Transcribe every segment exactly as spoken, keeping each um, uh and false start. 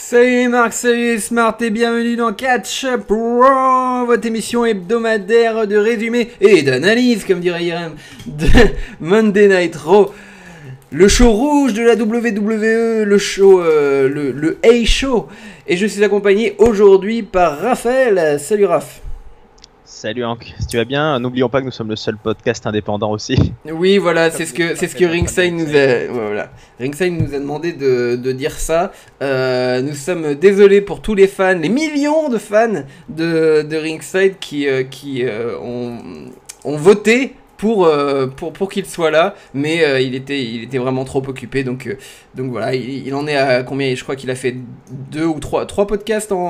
Salut Marc, salut Smart et bienvenue dans Catch Up Raw, votre émission hebdomadaire de résumé et d'analyse, comme dirait Irem, de Monday Night Raw. Le show rouge de la W W E, le show, euh, le, le A-Show. Et je suis accompagné aujourd'hui par Raphaël. Salut Raph. Salut Hank, si tu vas bien, n'oublions pas que nous sommes le seul podcast indépendant aussi. Oui, voilà, c'est ce que c'est ce que Ringside nous a voilà. Ringside nous a demandé de, de dire ça. Euh, nous sommes désolés pour tous les fans, les millions de fans de, de Ringside qui euh, qui euh, ont, ont voté pour euh, pour pour qu'il soit là, mais euh, il était il était vraiment trop occupé, donc euh, donc voilà, il, il en est à combien? Je crois qu'il a fait deux ou trois trois podcasts en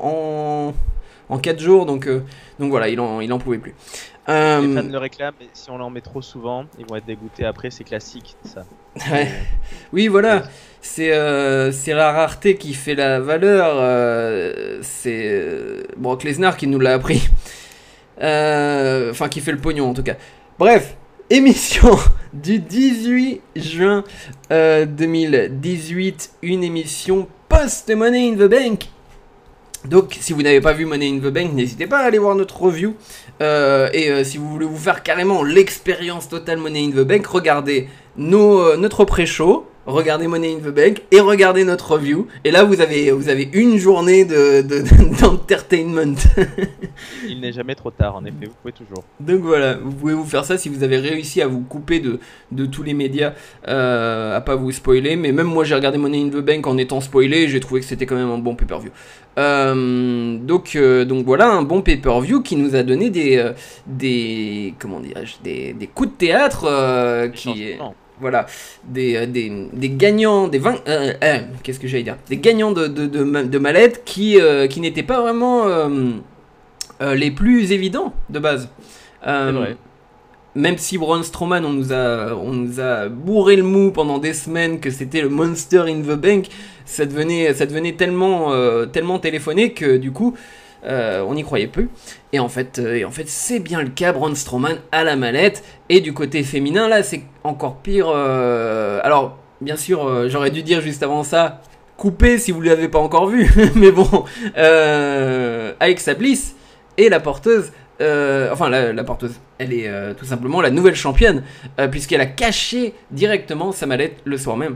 en en quatre jours, donc euh, donc voilà, il en il en pouvait plus. Euh... Les fans le réclament, mais si on l'en met trop souvent, ils vont être dégoûtés après, c'est classique ça. Ouais. Oui, voilà, c'est euh, c'est la rareté qui fait la valeur. Euh, c'est euh, Brock Lesnar qui nous l'a appris. Enfin, euh, qui fait le pognon en tout cas. Bref, émission du dix-huit juin euh, deux mille dix-huit, une émission post-Money in the Bank. Donc, si vous n'avez pas vu Money in the Bank, n'hésitez pas à aller voir notre review. Euh, et euh, si vous voulez vous faire carrément l'expérience totale Money in the Bank, regardez nos, euh, notre pré-show, regardez Money in the Bank et regardez notre review. Et là, vous avez, vous avez une journée de, de, de, d'entertainment. Il n'est jamais trop tard, en effet, vous pouvez toujours. Donc voilà, vous pouvez vous faire ça si vous avez réussi à vous couper de, de tous les médias, euh, à pas vous spoiler. Mais même moi, j'ai regardé Money in the Bank en étant spoilé et j'ai trouvé que c'était quand même un bon pay-per-view. Euh, donc, euh, donc voilà, un bon pay-per-view qui nous a donné des, euh, des, comment dirais-je, des, des coups de théâtre euh, qui... Voilà, des, euh, des, des gagnants, des vingt, euh, euh, qu'est-ce que j'allais dire, des gagnants de, de, de, de mallettes qui, euh, qui n'étaient pas vraiment euh, euh, les plus évidents de base. Euh, C'est vrai. Même si Braun Strowman, on nous a, on nous a bourré le mou pendant des semaines que c'était le Monster in the Bank, ça devenait, ça devenait tellement, euh, tellement téléphoné que du coup, euh, on n'y croyait plus. Et en fait, euh, et en fait, c'est bien le cas. Braun Strowman à la mallette. Et du côté féminin, là, c'est encore pire. Euh... Alors, bien sûr, euh, j'aurais dû dire juste avant ça, coupez si vous ne l'avez pas encore vu. Mais bon, euh... Alexa Bliss est la porteuse. Euh, enfin, la, la porteuse, elle est euh, tout simplement la nouvelle championne, euh, puisqu'elle a caché directement sa mallette le soir même.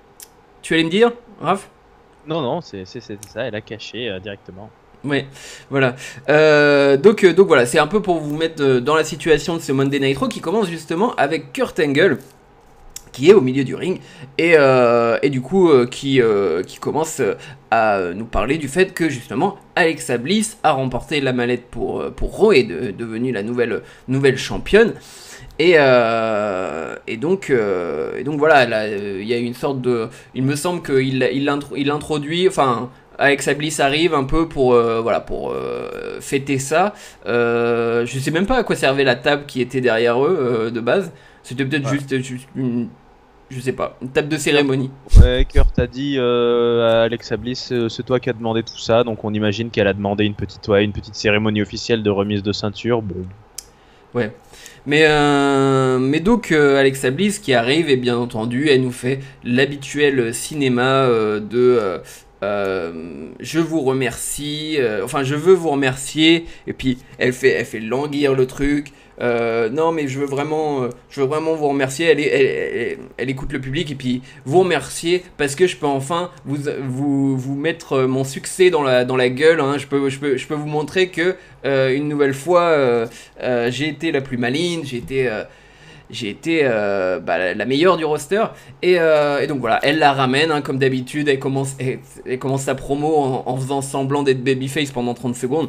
Tu allais me dire, Raph ? Non, non, c'est, c'est, c'est ça, elle a caché euh, directement. Ouais, voilà. Euh, donc, euh, donc voilà, c'est un peu pour vous mettre euh, dans la situation de ce Monday Night Raw qui commence justement avec Kurt Angle, qui est au milieu du ring, et, euh, et du coup euh, qui, euh, qui commence euh, à nous parler du fait que justement Alexa Bliss a remporté la mallette pour, pour Raw et est devenue la nouvelle, nouvelle championne. Et, euh, et, donc, euh, et donc voilà, il euh, y a une sorte de... Il me semble qu'il il, intro, il introduit... Enfin, Alexa Bliss arrive un peu pour, euh, voilà, pour euh, fêter ça. Euh, je sais même pas à quoi servait la table qui était derrière eux euh, de base. C'était peut-être ouais. juste, juste une... Je sais pas, une table de cérémonie. Ouais, Kurt a dit euh, à Alexa Bliss, euh, c'est toi qui as demandé tout ça, donc on imagine qu'elle a demandé une petite, ouais, une petite cérémonie officielle de remise de ceinture. Bon. Ouais. Mais, euh, mais donc euh, Alexa Bliss qui arrive, et bien entendu, elle nous fait l'habituel cinéma euh, de euh, euh, je vous remercie, euh, enfin je veux vous remercier, et puis elle fait, elle fait languir le truc. Euh, non mais je veux vraiment, euh, je veux vraiment vous remercier. Elle, est, elle, elle, elle écoute le public et puis vous remercier parce que je peux enfin vous, vous, vous mettre mon succès dans la, dans la gueule. Hein. Je peux, je peux, je peux vous montrer que euh, une nouvelle fois, euh, euh, j'ai été la plus maligne, j'ai été, euh, j'ai été euh, bah, la, la meilleure du roster. Et, euh, et donc voilà, elle la ramène hein, comme d'habitude. Elle commence, elle, elle commence sa promo en, en faisant semblant d'être babyface pendant trente secondes.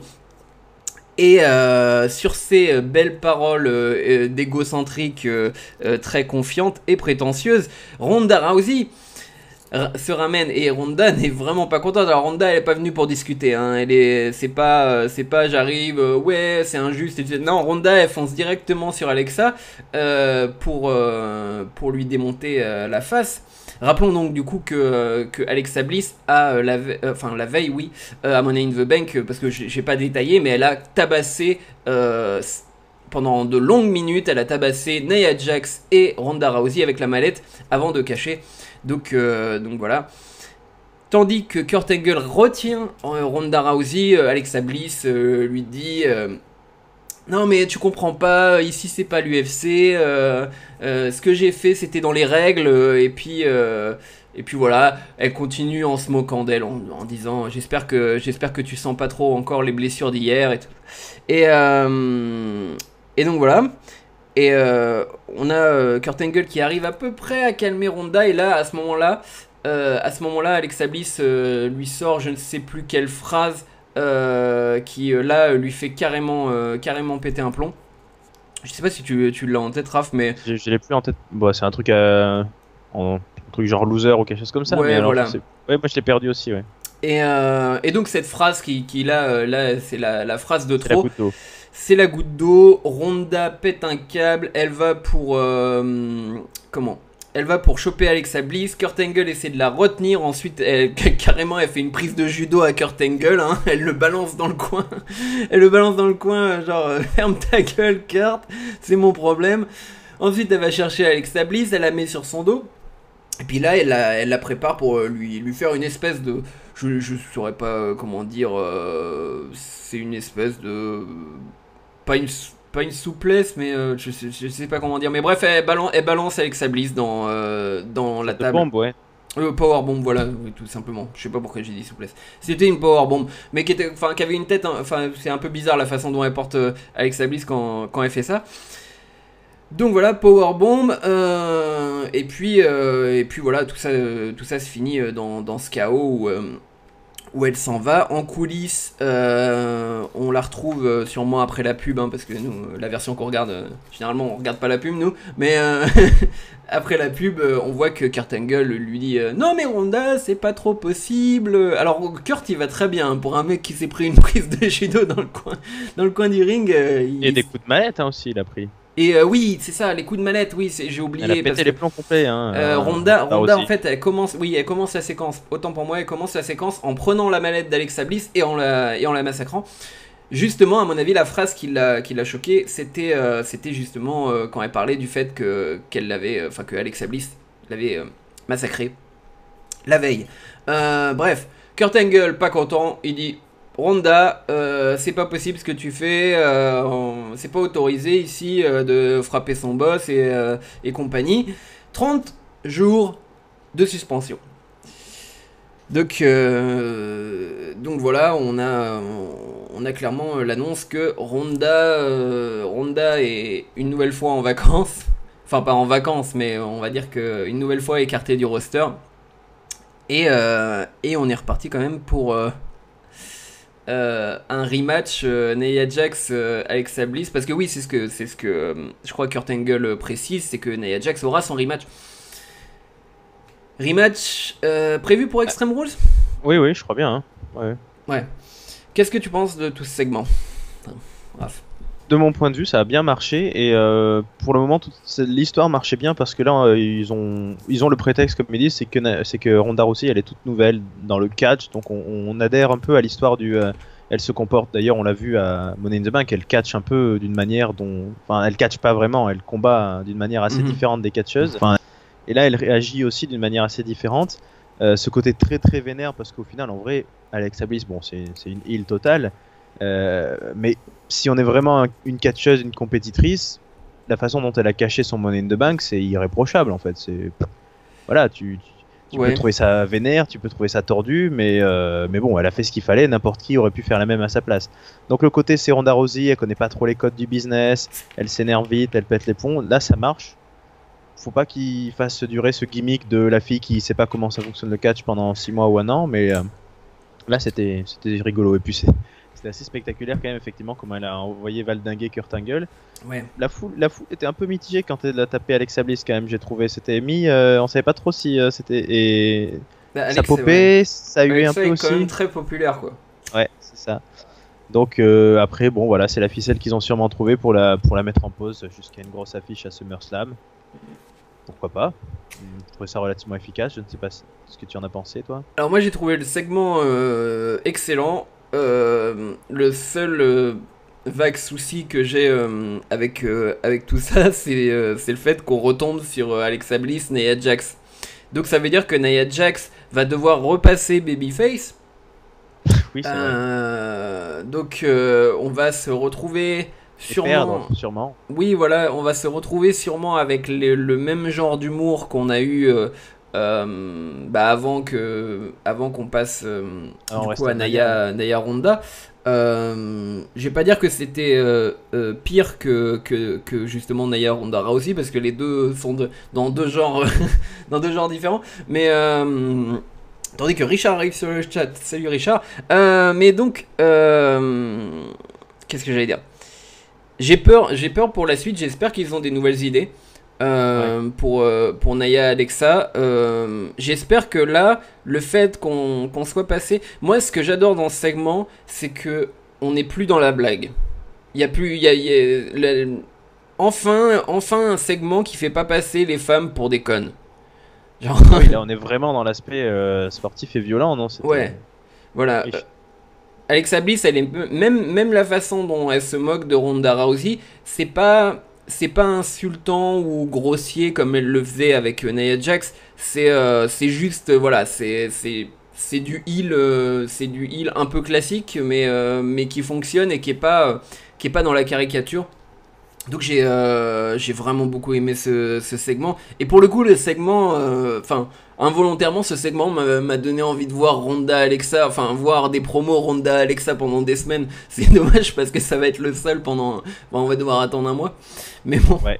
Et euh, sur ces belles paroles euh, d'égocentrique euh, euh, très confiantes et prétentieuses, Ronda Rousey r- se ramène et Ronda n'est vraiment pas contente. Alors Ronda elle est pas venue pour discuter, hein. Elle est, c'est pas, euh, c'est pas j'arrive, euh, ouais c'est injuste. Et non, Ronda elle fonce directement sur Alexa euh, pour euh, pour lui démonter euh, la face. Rappelons donc du coup que, que Alexa Bliss a euh, la, ve- euh, enfin, la veille, oui, euh, à Money in the Bank, euh, parce que j'ai, j'ai pas détaillé, mais elle a tabassé euh, pendant de longues minutes, elle a tabassé Nia Jax et Ronda Rousey avec la mallette avant de cacher. Donc, euh, donc voilà. Tandis que Kurt Angle retient euh, Ronda Rousey, euh, Alexa Bliss euh, lui dit euh, non mais tu comprends pas, ici c'est pas l'U F C, euh, euh, ce que j'ai fait c'était dans les règles, euh, et puis euh, et puis voilà, elle continue en se moquant d'elle en, en disant j'espère que j'espère que tu sens pas trop encore les blessures d'hier et tout. Et euh, et donc voilà. Et euh, on a euh, Kurt Angle qui arrive à peu près à calmer Ronda, et là à ce moment-là Euh, à ce moment-là, Alexa Bliss euh, lui sort je ne sais plus quelle phrase euh, qui euh, là lui fait carrément, euh, carrément péter un plomb. Je sais pas si tu, tu l'as en tête, Raph, mais Je, je l'ai plus en tête. Bon, c'est un truc, à... en- un truc genre loser ou quelque chose comme ça. ouais, Mais alors, voilà. je sais- ouais, moi je l'ai perdu aussi, ouais. Et, euh, et donc cette phrase qui, qui là, euh, là c'est la, la phrase de C'est la trop. goutte d'eau. C'est la goutte d'eau. Ronda pète un câble. Elle va pour euh, comment Elle va pour choper Alexa Bliss. Kurt Angle essaie de la retenir. Ensuite, elle, carrément, elle fait une prise de judo à Kurt Angle. Hein. Elle le balance dans le coin. Elle le balance dans le coin, genre euh, ferme ta gueule, Kurt. C'est mon problème. Ensuite, elle va chercher Alexa Bliss. Elle la met sur son dos. Et puis là, elle la, elle la prépare pour euh, lui, lui faire une espèce de... Je, je saurais pas euh, comment dire... Euh, c'est une espèce de... Pas une, pas une souplesse, mais euh, je, sais, je sais pas comment dire. Mais bref, elle balance, elle balance Alexa Bliss dans, euh, dans la De table. bombe, ouais. Euh, powerbomb, voilà, oui, tout simplement. Je sais pas pourquoi j'ai dit souplesse. C'était une powerbomb, mais qui, était, qui avait une tête... Enfin, c'est un peu bizarre la façon dont elle porte euh, Alexa Bliss quand, quand elle fait ça. Donc voilà, powerbomb, euh, et puis euh, et puis voilà, tout ça, euh, tout ça se finit dans, dans ce chaos où, euh, où elle s'en va. En coulisses, euh, on la retrouve euh, sûrement après la pub, hein, parce que nous, la version qu'on regarde, euh, généralement on regarde pas la pub nous, mais euh, après la pub, euh, on voit que Kurt Angle lui dit euh, non mais Ronda, c'est pas trop possible. Alors Kurt il va très bien, hein, pour un mec qui s'est pris une prise de judo dans le coin, dans le coin du ring. Euh, il... Et des coups de mallette, hein, aussi, il a pris. Et euh, oui, c'est ça, les coups de manette, oui, j'ai oublié. Elle a pété parce que, les plombs complets, hein. euh, euh, Ronda, là Ronda aussi. en fait, elle commence, oui, elle commence la séquence. Autant pour moi, elle commence la séquence en prenant la manette d'Alexa Bliss et en la et en la massacrant. Justement, à mon avis, la phrase qui l'a qui l'a choqué, c'était euh, c'était justement euh, quand elle parlait du fait que qu'elle l'avait, enfin que Alexa Bliss l'avait euh, massacré la veille. Euh, bref, Kurt Angle pas content, il dit Ronda, euh, c'est pas possible ce que tu fais, euh, on- c'est pas autorisé ici euh, de frapper son boss et, euh, et compagnie. trente jours de suspension. Donc, euh, donc voilà, on a, on a clairement l'annonce que Ronda, euh, Ronda est une nouvelle fois en vacances. Enfin, pas en vacances, mais on va dire qu'une nouvelle fois écartée du roster. Et, euh, et on est reparti quand même pour... Euh, Euh, un rematch euh, Nia Jax euh, Alexa Bliss, parce que oui c'est ce que c'est ce que euh, je crois Kurt Angle euh, précise, c'est que Nia Jax aura son rematch rematch euh, prévu pour Extreme Rules. Oui, oui, je crois bien, hein. Ouais. Ouais, qu'est-ce que tu penses de tout ce segment, Raph? De mon point de vue, ça a bien marché et euh, pour le moment, toute cette- l'histoire marchait bien parce que là, euh, ils ont ils ont le prétexte, comme ils disent, c'est que Na- c'est que Ronda Rousey, elle est toute nouvelle dans le catch, donc on, on adhère un peu à l'histoire du. Euh, elle se comporte, d'ailleurs, on l'a vu à Money in the Bank, elle catch un peu d'une manière dont, enfin, elle catch pas vraiment, elle combat d'une manière assez Mhm. différente des catcheuses. Enfin, et là, elle réagit aussi d'une manière assez différente. Euh, ce côté très très vénère parce qu'au final, en vrai, Alexa Bliss, bon, c'est c'est une heel totale. Euh, mais si on est vraiment un- une catcheuse, une compétitrice, la façon dont elle a caché son Money in the Bank, c'est irréprochable en fait. C'est voilà, tu, tu, tu Ouais. peux trouver ça vénère, tu peux trouver ça tordu, mais euh, mais bon, elle a fait ce qu'il fallait. N'importe qui aurait pu faire la même à sa place. Donc le côté c'est Ronda Rousey, elle connaît pas trop les codes du business, elle s'énerve vite, elle pète les plombs. Là, ça marche. Faut pas qu'il fasse durer ce gimmick de la fille qui sait pas comment ça fonctionne le catch pendant six mois ou un an, mais euh, là c'était c'était rigolo et puis c'est c'était assez spectaculaire quand même effectivement comment elle a envoyé valdinguer Kurt Angle. Ouais. La foule la foule était un peu mitigée quand elle a tapé Alexa Bliss quand même, j'ai trouvé. C'était mis euh, on savait pas trop si euh, c'était et Bah, ça Alex, ouais. popait, ça a eu un Alexa peu est quand aussi. même très populaire quoi. Ouais, c'est ça. Donc euh, après bon voilà, c'est la ficelle qu'ils ont sûrement trouvée pour la pour la mettre en pause jusqu'à une grosse affiche à SummerSlam. Pourquoi pas? Je trouvais ça relativement efficace. Je ne sais pas ce ce que tu en as pensé, toi. Alors moi j'ai trouvé le segment euh, excellent. Euh, le seul euh, vague souci que j'ai euh, avec, euh, avec tout ça, c'est euh, c'est le fait qu'on retombe sur euh, Alexa Bliss, Nia Jax. Donc ça veut dire que Nia Jax va devoir repasser babyface. Oui, c'est euh, vrai. Donc euh, on va se retrouver sûrement. Perdre, sûrement. Oui, voilà, on va se retrouver sûrement avec les, le même genre d'humour qu'on a eu euh, euh, bah avant que, avant qu'on passe euh, Alors, du coup à Naya, Naya Ronda. Euh, je vais pas dire que c'était euh, euh, pire que, que, que justement Naya Ronda Rousey parce que les deux sont de, dans deux genres dans deux genres différents. Mais euh, tandis que Richard arrive sur le chat. Salut Richard. Euh, mais donc, euh, qu'est-ce que j'allais dire? J'ai peur, j'ai peur pour la suite. J'espère qu'ils ont des nouvelles idées euh, ouais. pour, euh, pour Naya Alexa. Euh, j'espère que là, le fait qu'on qu'on soit passé. Moi, ce que j'adore dans ce segment, c'est que on n'est plus dans la blague. Il y a plus. Il y a, il y a la, enfin, enfin, un segment qui fait pas passer les femmes pour des connes. Genre... Oui, là, on est vraiment dans l'aspect euh, sportif et violent, non? Ouais. Voilà. Euh, Alexa Bliss, elle est même même la façon dont elle se moque de Ronda Rousey, c'est pas c'est pas insultant ou grossier comme elle le faisait avec Nia Jax. C'est euh, c'est juste euh, voilà, c'est c'est c'est du heel euh, c'est du heel un peu classique, mais euh, mais qui fonctionne et qui est pas euh, qui est pas dans la caricature. Donc j'ai euh, j'ai vraiment beaucoup aimé ce, ce segment. Et pour le coup, le segment, enfin, euh, involontairement, ce segment m'a donné envie de voir Ronda Alexa, enfin, voir des promos Ronda Alexa pendant des semaines. C'est dommage parce que ça va être le seul pendant. Enfin, on va devoir attendre un mois. Mais bon. Ouais.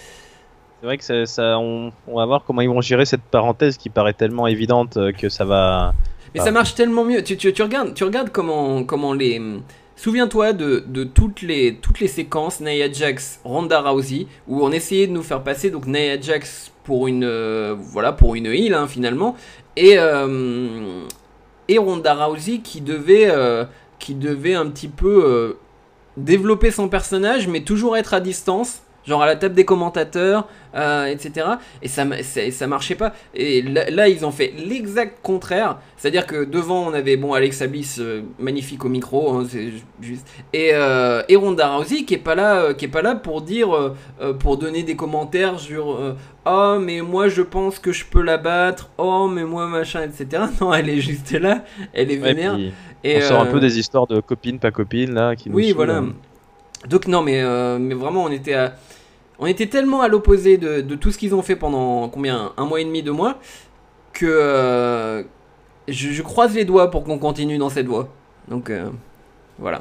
C'est vrai que ça, ça on, on va voir comment ils vont gérer cette parenthèse qui paraît tellement évidente que ça va. Mais ça marche tellement mieux. Tu, tu, tu, regardes, tu regardes comment, comment les. Souviens-toi de, de toutes, les, toutes les séquences Nia Jax, Ronda Rousey, où on essayait de nous faire passer donc Nia Jax pour une, euh, voilà, pour une heel hein, finalement, et, euh, et Ronda Rousey qui devait, euh, qui devait un petit peu euh, développer son personnage, mais toujours être à distance. Genre à la table des commentateurs, euh, et cetera. Et ça, ça, ça marchait pas. Et là, là ils ont fait l'exact contraire. C'est-à-dire que devant, on avait bon Alexa Bliss, euh, magnifique au micro, hein, c'est juste. Et, euh, et Ronda Rousey qui est pas là, euh, qui est pas là pour dire, euh, pour donner des commentaires sur, euh, oh mais moi je pense que je peux la battre. Oh mais moi machin, et cetera. Non, elle est juste là, elle est vénère. Ouais, et on euh, sort un peu des histoires de copines, pas copines là, qui nous oui, voilà. Hein. Donc non, mais euh, mais vraiment, on était à On était tellement à l'opposé de, de tout ce qu'ils ont fait pendant combien un mois et demi, deux mois, que euh, je, je croise les doigts pour qu'on continue dans cette voie. Donc euh, voilà.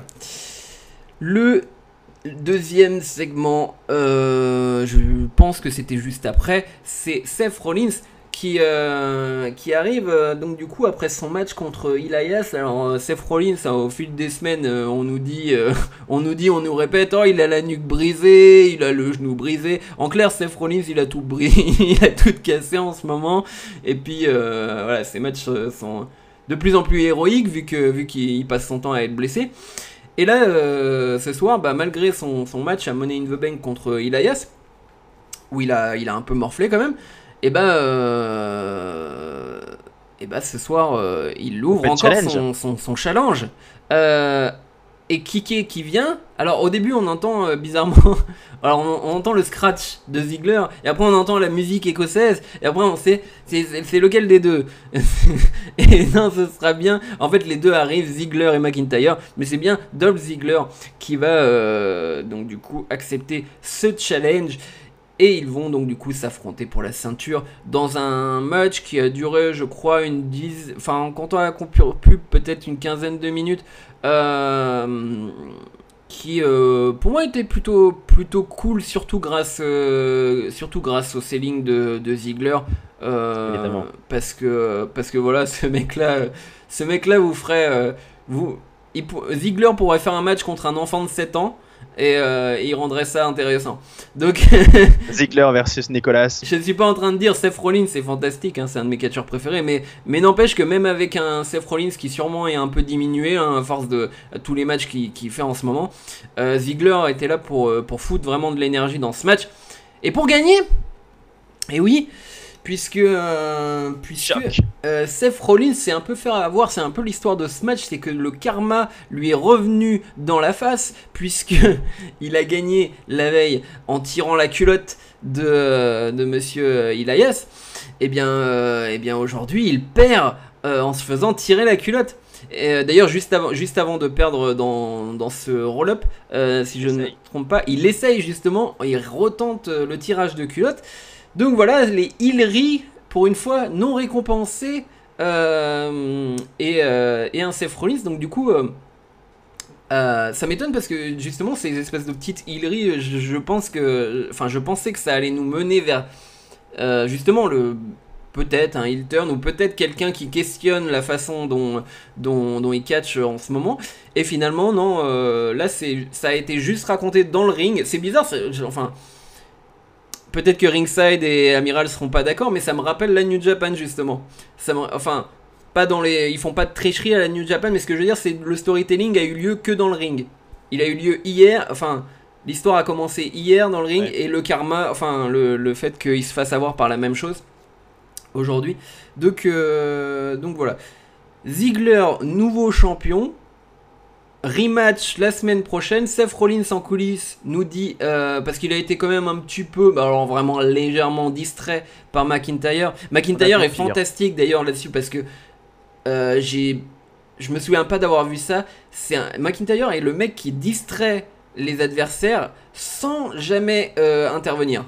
Le deuxième segment, euh, je pense que c'était juste après, c'est Seth Rollins qui, euh, qui arrive euh, donc du coup après son match contre Elias. Alors euh, Seth Rollins, hein, au fil des semaines, euh, on nous dit, euh, on nous dit, on nous répète, oh il a la nuque brisée, il a le genou brisé. En clair, Seth Rollins, il a tout brisé, il a tout cassé en ce moment. Et puis euh, voilà, ces matchs sont de plus en plus héroïques vu que vu qu'il passe son temps à être blessé. Et là, euh, ce soir, bah, malgré son, son match à Money in the Bank contre Elias, où il a, il a un peu morflé quand même. Et bah, euh, et bah ce soir, euh, il ouvre encore son, son, son challenge. Euh, et Kike qui vient. Alors au début, on entend euh, bizarrement. Alors on, on entend le scratch de Ziggler. Et après, on entend la musique écossaise. Et après, on sait c'est lequel des deux. Et non, ce sera bien. En fait, les deux arrivent, Ziggler et McIntyre. Mais c'est bien Dolph Ziggler qui va euh, donc du coup accepter ce challenge. Et ils vont donc du coup s'affronter pour la ceinture dans un match qui a duré, je crois, une dizaine, enfin en comptant la pub, peut-être une quinzaine de minutes, euh, qui euh, pour moi était plutôt plutôt cool, surtout grâce euh, surtout grâce au selling de, de Ziggler, euh, parce que parce que voilà, ce mec là, ce mec là vous ferait, euh, vous, il, Ziggler pourrait faire un match contre un enfant de sept ans. Et, euh, et il rendrait ça intéressant. Donc Ziggler versus Nicolas. Je ne suis pas en train de dire Seth Rollins c'est fantastique, hein, c'est un de mes catcheurs préférés, mais, mais n'empêche que même avec un Seth Rollins qui sûrement est un peu diminué hein, à force de à tous les matchs qu'il qu'il fait en ce moment, euh, Ziggler était là pour, pour foutre vraiment de l'énergie dans ce match. Et pour gagner, et oui, puisque, euh, puisque Choc. euh, Seth Rollins s'est un peu fait avoir, c'est un peu l'histoire de ce match, c'est que le karma lui est revenu dans la face, puisque il a gagné la veille en tirant la culotte de, de Monsieur Elias. Et bien, euh, et bien aujourd'hui, il perd euh, en se faisant tirer la culotte. Et, euh, d'ailleurs, juste avant, juste avant de perdre dans, dans ce roll-up, euh, si je ne me trompe pas, il essaye justement, il retente euh, le tirage de culotte. Donc voilà, les Hillary, pour une fois, non récompensés, euh, et, euh, et un Seth Rollins. Donc du coup, euh, euh, ça m'étonne parce que justement, ces espèces de petites Hillary, je, je pense que, enfin, je pensais que ça allait nous mener vers euh, justement le peut-être un heel turn ou peut-être quelqu'un qui questionne la façon dont, dont, dont il catch en ce moment. Et finalement, non, euh, là, c'est, ça a été juste raconté dans le ring. C'est bizarre, c'est, enfin, peut-être que Ringside et Amiral seront pas d'accord, mais ça me rappelle la New Japan, justement. Ça me, enfin, pas dans les, ils font pas de tricherie à la New Japan, mais ce que je veux dire, c'est que le storytelling a eu lieu que dans le ring. Il a eu lieu hier, enfin... L'histoire a commencé hier dans le ring, ouais. Et le karma, enfin le, le fait qu'il se fasse avoir par la même chose aujourd'hui. Donc, euh, donc voilà. Ziggler, nouveau champion. Rematch la semaine prochaine. Seth Rollins en coulisses nous dit, euh, parce qu'il a été quand même un petit peu, bah alors vraiment légèrement distrait par McIntyre. McIntyre est fantastique d'ailleurs là-dessus parce que euh, j'ai, je me souviens pas d'avoir vu ça. C'est un, McIntyre est le mec qui distrait les adversaires sans jamais euh, intervenir.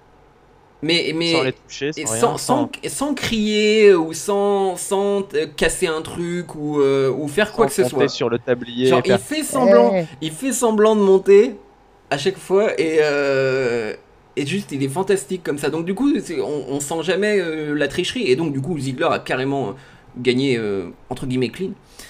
Mais, mais sans les toucher, sans, et rien, sans, sans... sans, sans crier ou sans, sans euh, casser un truc ou, euh, ou faire sans quoi que ce soit. Sur le tablier. Genre, faire... il fait semblant, hey. il fait semblant de monter à chaque fois et, euh, et juste il est fantastique comme ça. Donc du coup, c'est, on, on sent jamais euh, la tricherie et donc du coup Ziggler a carrément gagné euh, entre guillemets clean.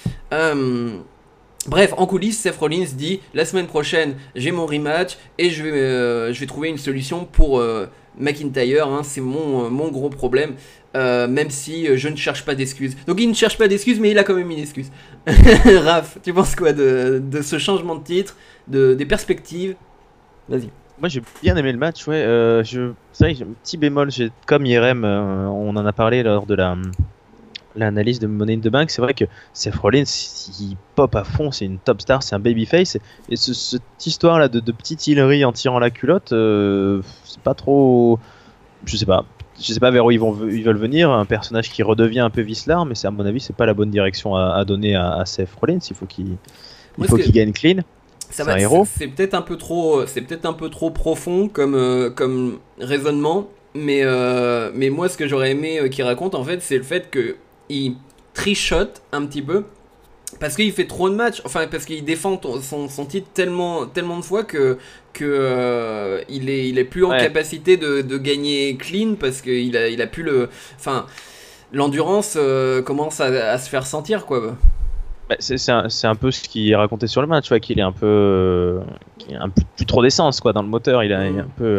Euh, Bref, en coulisses, Seth Rollins dit la semaine prochaine, j'ai mon rematch et je vais, euh, je vais trouver une solution pour euh, McIntyre. Hein, c'est mon, euh, mon gros problème, euh, même si euh, je ne cherche pas d'excuses. Donc il ne cherche pas d'excuses, mais il a quand même une excuse. Raph, tu penses quoi de, de ce changement de titre, de, des perspectives? Vas-y. Moi j'ai bien aimé le match, ouais. Euh, je... C'est vrai que j'ai un petit bémol, j'ai... comme I R M, euh, on en a parlé lors de la. l'analyse de Money in the Bank, c'est vrai que Seth Rollins, il pop à fond, c'est une top star, c'est un babyface, et ce, cette histoire là de, de petite Hillary en tirant la culotte, euh, c'est pas trop, je sais pas, je sais pas vers où ils vont, ils veulent venir, un personnage qui redevient un peu vicelard, mais c'est à mon avis c'est pas la bonne direction à, à donner à, à Seth Rollins, il faut qu'il, il faut qu'il gagne clean. Ça va, c'est, c'est peut-être un peu trop, c'est peut-être un peu trop profond comme, euh, comme raisonnement, mais euh, mais moi ce que j'aurais aimé euh, qu'il raconte en fait, c'est le fait que il trichote un petit peu parce qu'il fait trop de matchs, enfin parce qu'il défend ton, son, son titre tellement, tellement de fois que, que euh, il, est, il est plus en ouais. capacité de, de gagner clean parce qu'il a, il a plus le, enfin l'endurance euh, commence à, à se faire sentir quoi. Bah, c'est, c'est, un, c'est un peu ce qu'il est raconté sur le match, ouais, qu'il est un peu, euh, qu'il a un peu plus trop d'essence quoi dans le moteur, il a, mmh. il est un peu.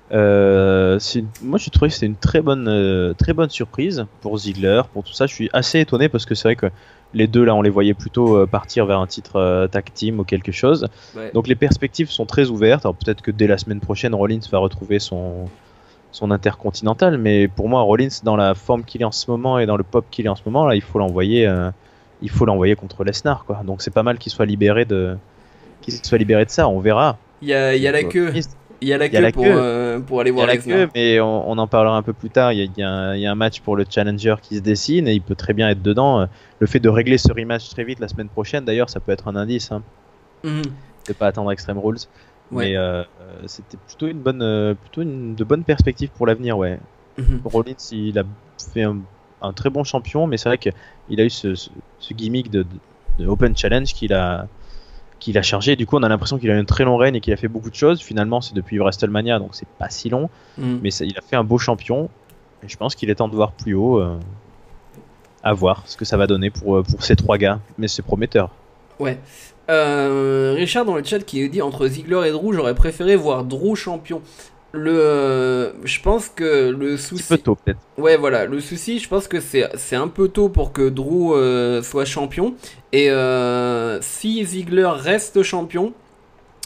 Euh, c'est, moi je trouvais que c'était une très bonne, euh, très bonne surprise pour Ziggler, pour tout ça. Je suis assez étonné parce que c'est vrai que les deux là on les voyait plutôt euh, partir vers un titre euh, tag team ou quelque chose. Ouais. Donc les perspectives sont très ouvertes. Alors peut-être que dès la semaine prochaine Rollins va retrouver son, son intercontinental, mais pour moi Rollins dans la forme qu'il est en ce moment et dans le pop qu'il est en ce moment là, il faut l'envoyer, euh, il faut l'envoyer contre Lesnar quoi. Donc c'est pas mal qu'il soit libéré de, qu'il soit libéré de ça. On verra. Il y a, il y a la queue. Il y a la queue, la pour, queue. Euh, pour aller voir les queue, mais on, on en parlera un peu plus tard. Il y, a, il, y a un, il y a un match pour le Challenger qui se dessine et il peut très bien être dedans. Le fait de régler ce rematch très vite la semaine prochaine, d'ailleurs, ça peut être un indice. Hein. Mm-hmm. De pas attendre Extreme Rules. Ouais. Mais euh, c'était plutôt une bonne, euh, plutôt une de bonnes perspectives pour l'avenir, ouais. Mm-hmm. Rollins, il a fait un, un très bon champion, mais c'est vrai qu'il a eu ce, ce, ce gimmick de, de, de Open Challenge qu'il a. qu'il a chargé, du coup on a l'impression qu'il a eu un très long règne et qu'il a fait beaucoup de choses. Finalement c'est depuis WrestleMania donc c'est pas si long, mm. mais ça, il a fait un beau champion et je pense qu'il est temps de voir plus haut, euh, à voir ce que ça va donner pour, pour ces trois gars, mais c'est prometteur. Ouais. Euh, Richard dans le chat qui dit entre Ziggler et Drew j'aurais préféré voir Drew champion. Le, euh, je pense que le souci. Un peu tôt peut-être. Ouais, voilà. Le souci, je pense que c'est c'est un peu tôt pour que Drew euh, soit champion. Et euh, si Ziggler reste champion,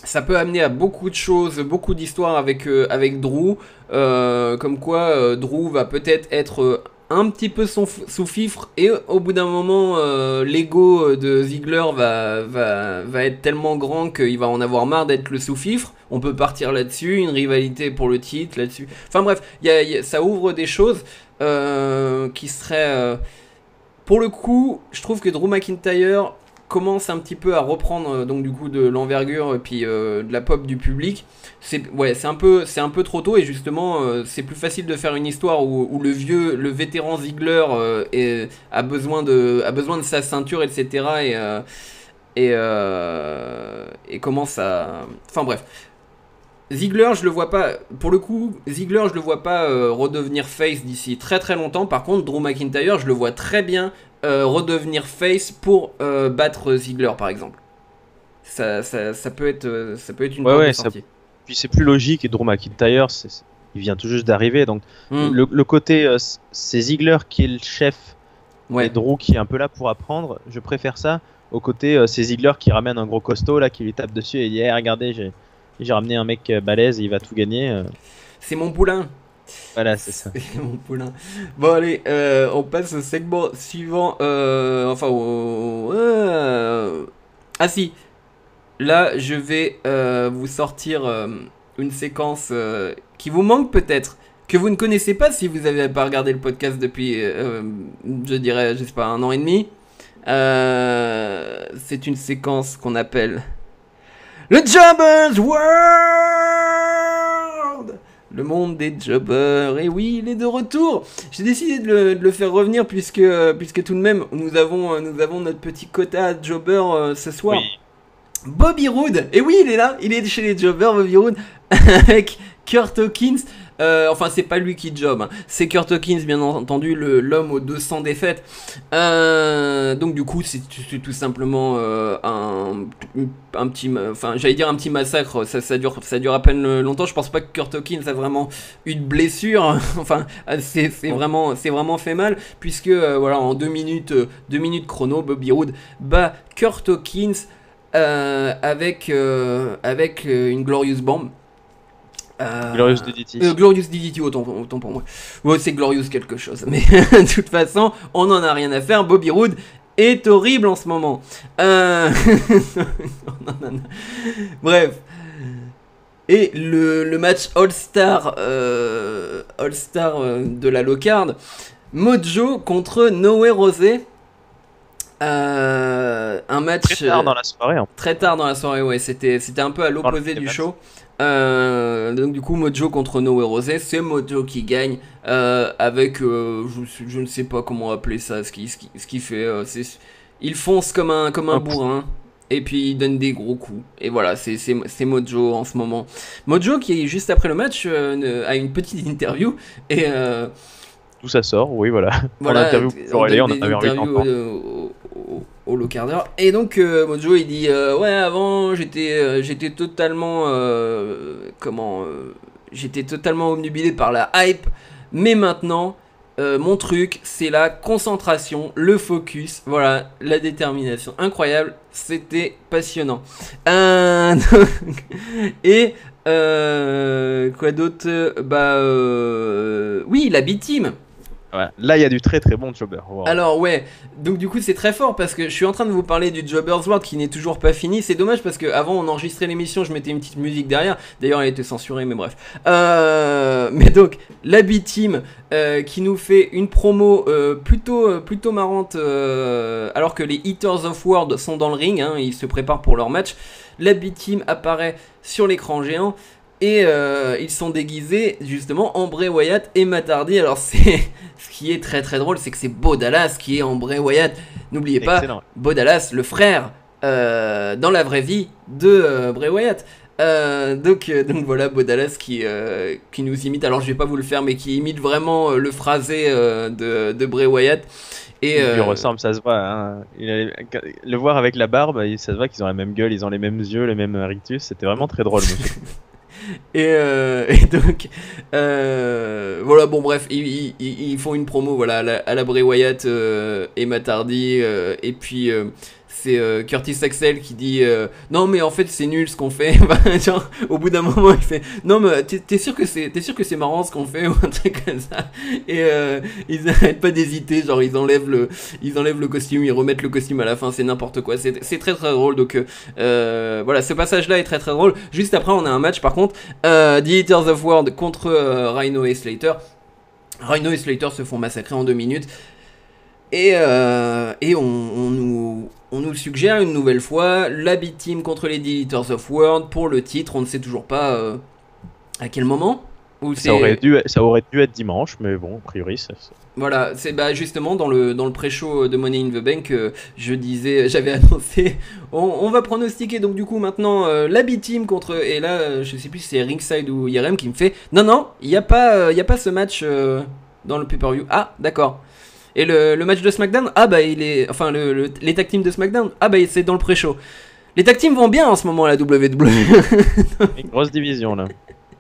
ça peut amener à beaucoup de choses, beaucoup d'histoires avec, euh, avec Drew, euh, comme quoi euh, Drew va peut-être être euh, un petit peu son f- sous-fifre, et au bout d'un moment, euh, l'ego de Ziggler va, va, va être tellement grand qu'il va en avoir marre d'être le sous-fifre. On peut partir là-dessus, une rivalité pour le titre là-dessus. Enfin bref, y a, y a, ça ouvre des choses euh, qui seraient... Euh, pour le coup, je trouve que Drew McIntyre commence un petit peu à reprendre euh, donc du coup de l'envergure et puis euh, de la pop du public. C'est ouais, c'est un peu c'est un peu trop tôt, et justement euh, c'est plus facile de faire une histoire où, où le vieux le vétéran Ziggler euh, est- a besoin de a besoin de sa ceinture, et cetera et euh, et, euh, et commence à, enfin bref. Ziggler, je le vois pas. Pour le coup, Ziggler, je le vois pas euh, redevenir face d'ici très très longtemps. Par contre, Drew McIntyre, je le vois très bien euh, redevenir face pour euh, battre Ziggler, par exemple. Ça, ça, ça peut être, euh, ça peut être une Ouais, porte de ouais, ça, sortie. puis c'est plus logique, et Drew McIntyre, c'est, c'est- il vient tout juste d'arriver, donc Hmm, le, le côté, euh, c- c'est Ziggler qui est le chef et ouais. Drew qui est un peu là pour apprendre, je préfère ça au côté, euh, c'est Ziggler qui ramène un gros costaud là, qui lui tape dessus et dit hey, regardez, j'ai, j'ai ramené un mec euh, balèze, il va tout gagner. euh. C'est mon poulain. Voilà, c'est ça. C'est mon poulain. Bon allez, euh, on passe au segment suivant. Euh, enfin, au... euh, ah si. Là, je vais euh, vous sortir euh, une séquence euh, qui vous manque peut-être, que vous ne connaissez pas si vous n'avez pas regardé le podcast depuis, euh, je dirais, je sais pas, un an et demi. Euh, c'est une séquence qu'on appelle le Jobbers World, le monde des jobbers. Et oui, il est de retour. J'ai décidé de le, de le faire revenir puisque, puisque tout de même, nous avons, nous avons notre petit quota de jobbers euh, ce soir. Oui. Bobby Roode, et oui il est là, il est chez les jobbers Bobby Roode avec Kurt Hawkins, euh, enfin c'est pas lui qui job, hein. C'est Kurt Hawkins bien entendu, le, l'homme aux deux cents défaites, euh, donc du coup c'est, c'est tout simplement euh, un, un petit, enfin j'allais dire un petit massacre, ça, ça, dure, ça dure à peine longtemps, je pense pas que Kurt Hawkins a vraiment eu de blessure, enfin c'est, c'est, vraiment, c'est vraiment fait mal, puisque euh, voilà en deux minutes, euh, deux minutes chrono, Bobby Roode bat Kurt Hawkins Euh, avec, euh, avec euh, une Glorious Bomb. Euh, Glorious D D T. euh, Glorious D D T, autant, autant pour moi. Ouais, c'est Glorious quelque chose. Mais de toute façon, on n'en a rien à faire. Bobby Roode est horrible en ce moment. Euh... on en a... Bref. Et le, le match All-Star, euh, All-Star euh, de la Locard, Mojo contre Noé Rosé. Euh, un match Très tard dans la soirée. En très tard dans la soirée, ouais, c'était, c'était un peu à l'opposé du show. Euh, donc du coup Mojo contre Noé Rosé, c'est Mojo qui gagne euh, avec, euh, je, je ne sais pas comment appeler ça, ce qu'il ce qui, ce qui fait, euh, c'est, il fonce comme un, comme un bourrin. Et puis il donne des gros coups. Et voilà, c'est, c'est, c'est Mojo en ce moment. Mojo qui, juste après le match, euh, a une petite interview. Et... Euh, D'où ça sort, oui, voilà. Voilà, en interview pour on aller, on donne en des avait interviews envie au, au, au Locardeur. Et donc euh, Mojo il dit euh, ouais avant j'étais euh, j'étais totalement euh, comment euh, j'étais totalement obnubilé par la hype, mais maintenant euh, mon truc c'est la concentration, le focus, voilà, la détermination, incroyable, c'était passionnant. Euh, donc, et euh, quoi d'autre, bah euh, oui, la B-Team. Voilà. Là, il y a du très très bon jobber. Wow. Alors ouais, donc du coup c'est très fort parce que je suis en train de vous parler du Jobbers World qui n'est toujours pas fini. C'est dommage parce que avant on enregistrait l'émission, je mettais une petite musique derrière. D'ailleurs elle était censurée, mais bref. Euh, mais donc la B-Team euh, qui nous fait une promo euh, plutôt euh, plutôt marrante euh, alors que les Eaters of World sont dans le ring, hein, ils se préparent pour leur match. La B-Team apparaît sur l'écran géant. Et euh, ils sont déguisés justement en Bray Wyatt et Matt Hardy. Alors c'est ce qui est très très drôle, c'est que c'est Bo Dallas qui est en Bray Wyatt. N'oubliez pas, Excellent. Bo Dallas, le frère euh, dans la vraie vie de euh, Bray Wyatt. Euh, donc, euh, donc voilà, Bo Dallas qui, euh, qui nous imite. Alors je vais pas vous le faire, mais qui imite vraiment euh, le phrasé euh, de, de Bray Wyatt. Et, il lui euh, ressemble, ça se voit. Hein. Il a... Le voir avec la barbe, ça se voit qu'ils ont la même gueule, ils ont les mêmes yeux, les mêmes rictus. C'était vraiment très drôle. Et, euh, et donc, euh, voilà, bon, bref, ils, ils, ils font une promo, voilà, à la, à la Bray Wyatt euh, et Matt Hardy, euh, et puis euh, c'est euh, Curtis Axel qui dit euh, non mais en fait c'est nul ce qu'on fait. Genre, au bout d'un moment il fait non mais t'es, t'es sûr que c'est t'es sûr que c'est marrant ce qu'on fait ou un truc comme ça. Et euh, ils arrêtent pas d'hésiter, genre ils enlèvent le ils enlèvent le costume, ils remettent le costume à la fin, c'est n'importe quoi. C'est, c'est très très drôle. Donc euh, voilà, ce passage là est très très drôle. Juste après on a un match par contre, euh, The Eaters of World contre euh, Rhino et Slater. Rhino et Slater se font massacrer en deux minutes. Et, euh, et on, on, nous, on nous suggère une nouvelle fois la B-Team contre les Eaters of World pour le titre. On ne sait toujours pas euh, à quel moment. Ou c'est... Ça, aurait dû, ça aurait dû être dimanche, mais bon, a priori, ça. ça... Voilà, c'est bah, justement dans le, dans le pré-show de Money in the Bank, euh, je disais, j'avais annoncé, on, on va pronostiquer donc du coup maintenant euh, la B-Team contre. Et là, euh, je sais plus si c'est Ringside ou I R M qui me fait non, non, il n'y a, euh, y a pas ce match euh, dans le pay-per-view. Ah, d'accord. Et le, le match de SmackDown, ah bah il est. Enfin, le, le, les tag teams de SmackDown, ah bah c'est dans le pré-show. Les tag teams vont bien en ce moment à la W W E. Une grosse division là.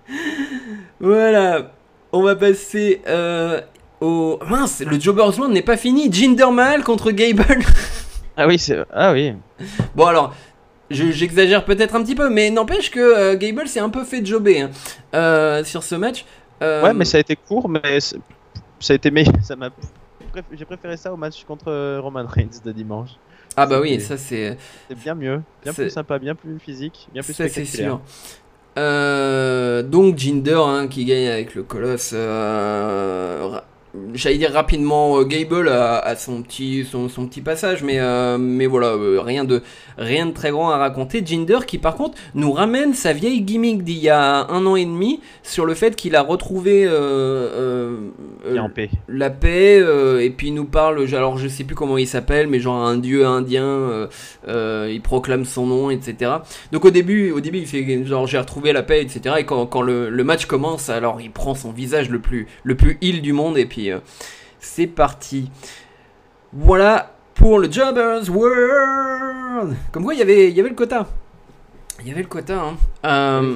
Voilà, on va passer euh, au. Mince, le Jobbers World n'est pas fini. Jinder Mahal contre Gable. Ah oui, c'est. Ah oui. Bon alors. Je, j'exagère peut-être un petit peu, mais n'empêche que euh, Gable s'est un peu fait jobber hein, euh, sur ce match. Euh... Ouais, mais ça a été court, mais ça a été meilleur. Ça m'a. J'ai préféré ça au match contre Roman Reigns de dimanche. Ah bah oui, ça c'est... C'est bien mieux, bien c'est... plus sympa, bien plus physique, bien plus ça, spectaculaire. C'est sûr. Euh, donc Jinder hein, qui gagne avec le Colosse. Euh, j'allais dire rapidement euh, Gable à, à son petit son, son petit passage, mais euh, mais voilà euh, rien de rien de très grand à raconter. Jinder qui par contre nous ramène sa vieille gimmick d'il y a un an et demi sur le fait qu'il a retrouvé euh, euh, en paix. la paix euh, et puis il nous parle, alors je sais plus comment il s'appelle, mais genre un dieu indien, euh, euh, il proclame son nom, et cetera. Donc au début au début il fait genre j'ai retrouvé la paix, et cetera. Et quand, quand le, le match commence, alors il prend son visage le plus le plus heel du monde et puis Euh, c'est parti. Voilà pour le Jobbers World. Comme quoi, il y avait, il y avait le quota. Il y avait le quota. Hein. Euh,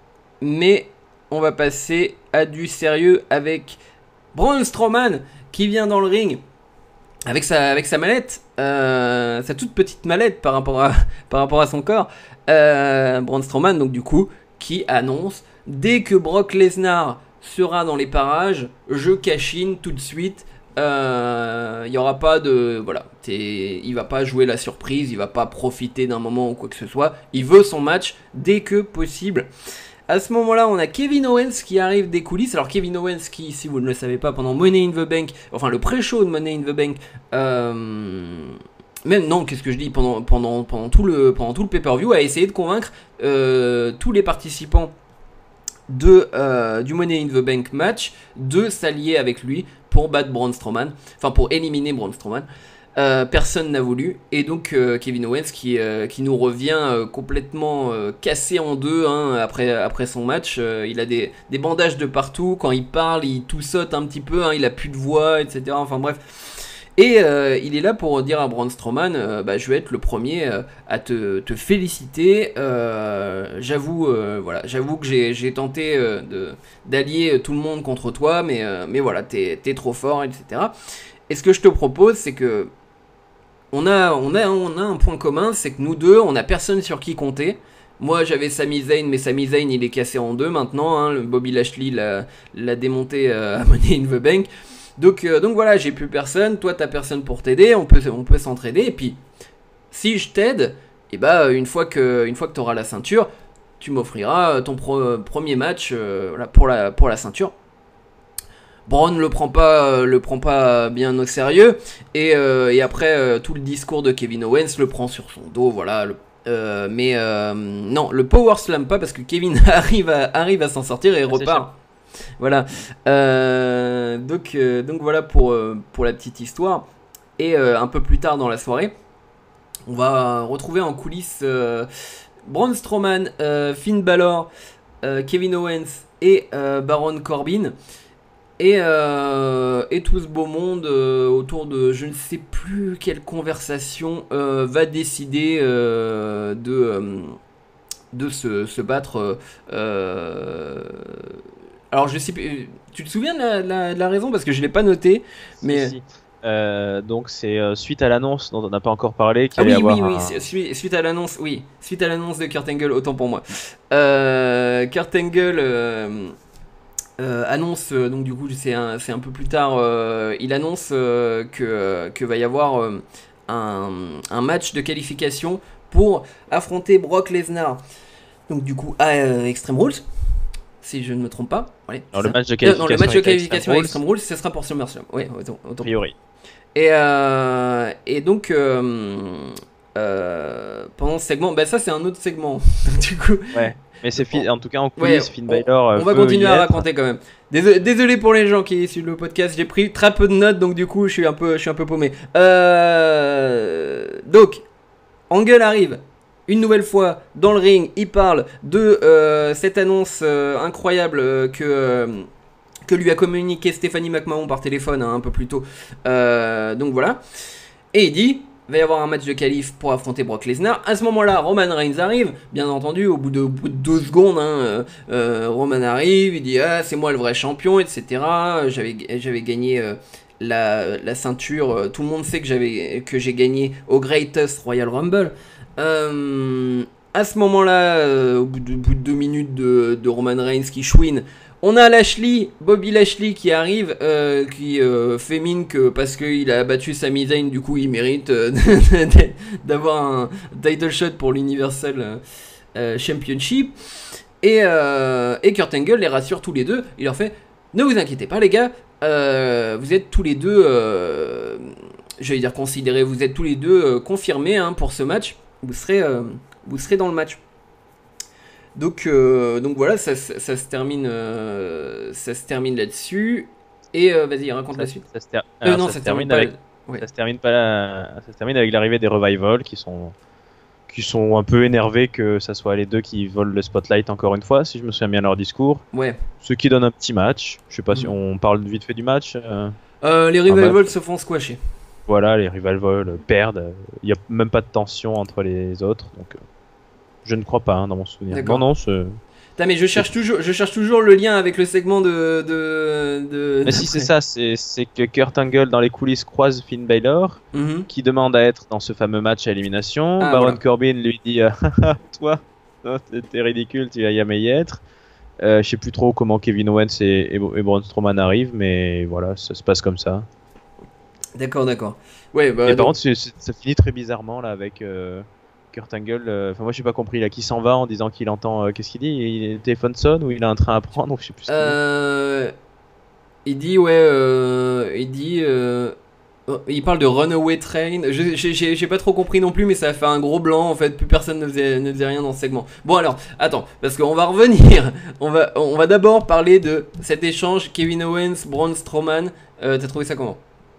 mais on va passer à du sérieux avec Braun Strowman qui vient dans le ring avec sa, avec sa mallette, euh, sa toute petite mallette par rapport à, par rapport à son corps. Euh, Braun Strowman, donc du coup, qui annonce dès que Brock Lesnar sera dans les parages, je cash in tout de suite. Il euh, y aura pas de voilà, t'es, il va pas jouer la surprise, il va pas profiter d'un moment ou quoi que ce soit. Il veut son match dès que possible. À ce moment-là, on a Kevin Owens qui arrive des coulisses. Alors Kevin Owens qui, si vous ne le savez pas, pendant Money in the Bank, enfin le pré-show de Money in the Bank, euh, même non, qu'est-ce que je dis, pendant pendant pendant tout le pendant tout le pay-per-view, a essayé de convaincre euh, tous les participants de, euh, du Money in the Bank match de s'allier avec lui pour battre Braun Strowman, enfin pour éliminer Braun Strowman. Euh, personne n'a voulu et donc euh, Kevin Owens qui, euh, qui nous revient euh, complètement euh, cassé en deux hein, après, après son match. Euh, il a des, des bandages de partout, quand il parle il tout saute un petit peu, hein, il a plus de voix, et cetera. Enfin bref. Et euh, il est là pour dire à Braun Strowman, euh, bah, je vais être le premier euh, à te, te féliciter. Euh, j'avoue, euh, voilà, j'avoue que j'ai, j'ai tenté euh, de, d'allier tout le monde contre toi, mais, euh, mais voilà, t'es, t'es trop fort, et cetera. Et ce que je te propose, c'est que on a, on a, on a un point commun, c'est que nous deux, on n'a personne sur qui compter. Moi, j'avais Sami Zayn, mais Sami Zayn, il est cassé en deux maintenant. Hein, le Bobby Lashley l'a, l'a démonté euh, à Money in the Bank. Donc, euh, donc voilà, j'ai plus personne, toi t'as personne pour t'aider, on peut, on peut s'entraider, et puis si je t'aide, et bah une fois que, une fois que t'auras la ceinture, tu m'offriras ton pro, premier match euh, voilà, pour, la, pour la ceinture. Braun le prend pas, le prend pas bien au sérieux, et, euh, et après euh, tout le discours de Kevin Owens le prend sur son dos, voilà. Le, euh, mais euh, non, le Power Slam pas, parce que Kevin arrive à, arrive à s'en sortir et ah, repart. Voilà, euh, donc, euh, donc voilà pour, euh, pour la petite histoire. Et euh, un peu plus tard dans la soirée, on va retrouver en coulisses euh, Braun Strowman, euh, Finn Balor, euh, Kevin Owens et euh, Baron Corbin. Et, euh, et tout ce beau monde euh, autour de je ne sais plus quelle conversation euh, va décider euh, de, euh, de se, se battre. Euh, Alors je sais plus, tu te souviens de la, la, de la raison parce que je l'ai pas noté, mais si, si. Euh, donc c'est euh, suite à l'annonce dont on n'a pas encore parlé qu'il Ah allait y oui, oui, avoir oui, un... c'est- suite, suite à l'annonce, oui, suite à l'annonce de Kurt Angle, autant pour moi. Euh, Kurt Angle euh, euh, annonce, euh, donc du coup c'est un, c'est un peu plus tard, euh, il annonce euh, que, que va y avoir euh, un, un match de qualification pour affronter Brock Lesnar. Donc du coup à euh, Extreme Rules, si je ne me trompe pas. Ouais, Alors c'est le ça. match de Euh, non, le qualification match de avec Extreme qualification à Rules, Extreme Rules, ce sera pour SummerSlam. Oui, autant, a autant. priori. Et, euh, et donc, euh, euh, pendant ce segment, bah ça c'est un autre segment. Du coup, Ouais. Mais c'est on, Fi- en tout cas en ouais, coulisses, Finn on, Balor euh, on va veut y continuer à être. raconter quand même. Désolé, désolé pour les gens qui suivent le podcast, j'ai pris très peu de notes, donc du coup je suis un peu, je suis un peu paumé. Euh, donc, Angle arrive. Une nouvelle fois dans le ring, il parle de euh, cette annonce euh, incroyable euh, que, euh, que lui a communiqué Stephanie McMahon par téléphone hein, un peu plus tôt. Euh, donc voilà. Et il dit, il va y avoir un match de qualif pour affronter Brock Lesnar. À ce moment-là, Roman Reigns arrive. Bien entendu, au bout de, au bout de deux secondes, hein, euh, euh, Roman arrive, il dit, ah, c'est moi le vrai champion, et cetera. J'avais, j'avais gagné euh, la, la ceinture. euh, Tout le monde sait que, j'avais, que j'ai gagné au Greatest Royal Rumble. Euh, à ce moment-là, euh, au bout de, au bout de deux minutes de, de Roman Reigns qui chouine, on a Lashley, Bobby Lashley qui arrive, euh, qui euh, fait mine que parce qu'il a battu Sami Zayn, du coup il mérite euh, d'avoir un title shot pour l'Universal euh, Championship. Et, euh, et Kurt Angle les rassure tous les deux. Il leur fait, ne vous inquiétez pas les gars, euh, vous êtes tous les deux, euh, je vais dire considérés, vous êtes tous les deux euh, confirmés hein, pour ce match. Vous serez, euh, vous serez dans le match. Donc, euh, donc voilà, ça, ça, ça se termine, euh, ça se termine là-dessus. Et euh, vas-y, raconte Ça, la suite. ça se, ter- Euh, alors, non, ça ça se se termine termine pas. avec Ouais. ça se termine pas la- ça se termine avec l'arrivée des Revival qui sont qui sont un peu énervés que ça soit les deux qui volent le spotlight encore une fois, si je me souviens bien de leur discours. Ouais. Ce qui donne un petit match. Je sais pas si Mhm. on parle vite fait du match. euh, Euh, les un match. Revival se font squasher. Voilà, les Revival perdent. Il n'y a même pas de tension entre les autres, donc euh, je ne crois pas hein, dans mon souvenir. Non, D'accord. non, c'est. Putain, mais je cherche toujours, je cherche toujours le lien avec le segment de, de, de Mais si c'est d'après. ça, c'est c'est que Kurt Angle dans les coulisses croise Finn Balor, Mhm. qui demande à être dans ce fameux match à élimination. Ah Baron voilà. Corbin lui dit euh, toi, toi, t'es t'es ridicule, tu vas jamais y être. Euh, je sais plus trop comment Kevin Owens et, et, et Braun Strowman arrivent, mais voilà, ça se passe comme ça. D'accord, d'accord. Ouais, bah Et par donc. contre, c'est- c'est- ça finit très bizarrement là avec euh, Kurt Angle. euh, Enfin, moi, j'ai pas compris là, qui s'en va en disant qu'il entend. euh, Qu'est-ce qu'il dit? Il, le téléphone sonne ou il a un train à prendre, donc je sais plus ce qu'il dit. Euh, il dit ouais, euh, il dit. euh, oh, il parle de Runaway Train. Je- J'ai j'ai- j'ai pas trop compris non plus, mais ça a fait un gros blanc en fait. Plus personne ne faisait, ne faisait rien dans ce segment. Bon alors, attends, parce qu'on va revenir. On va, on va d'abord parler de cet échange Kevin Owens, Braun Strowman. Euh, T'as trouvé ça comment?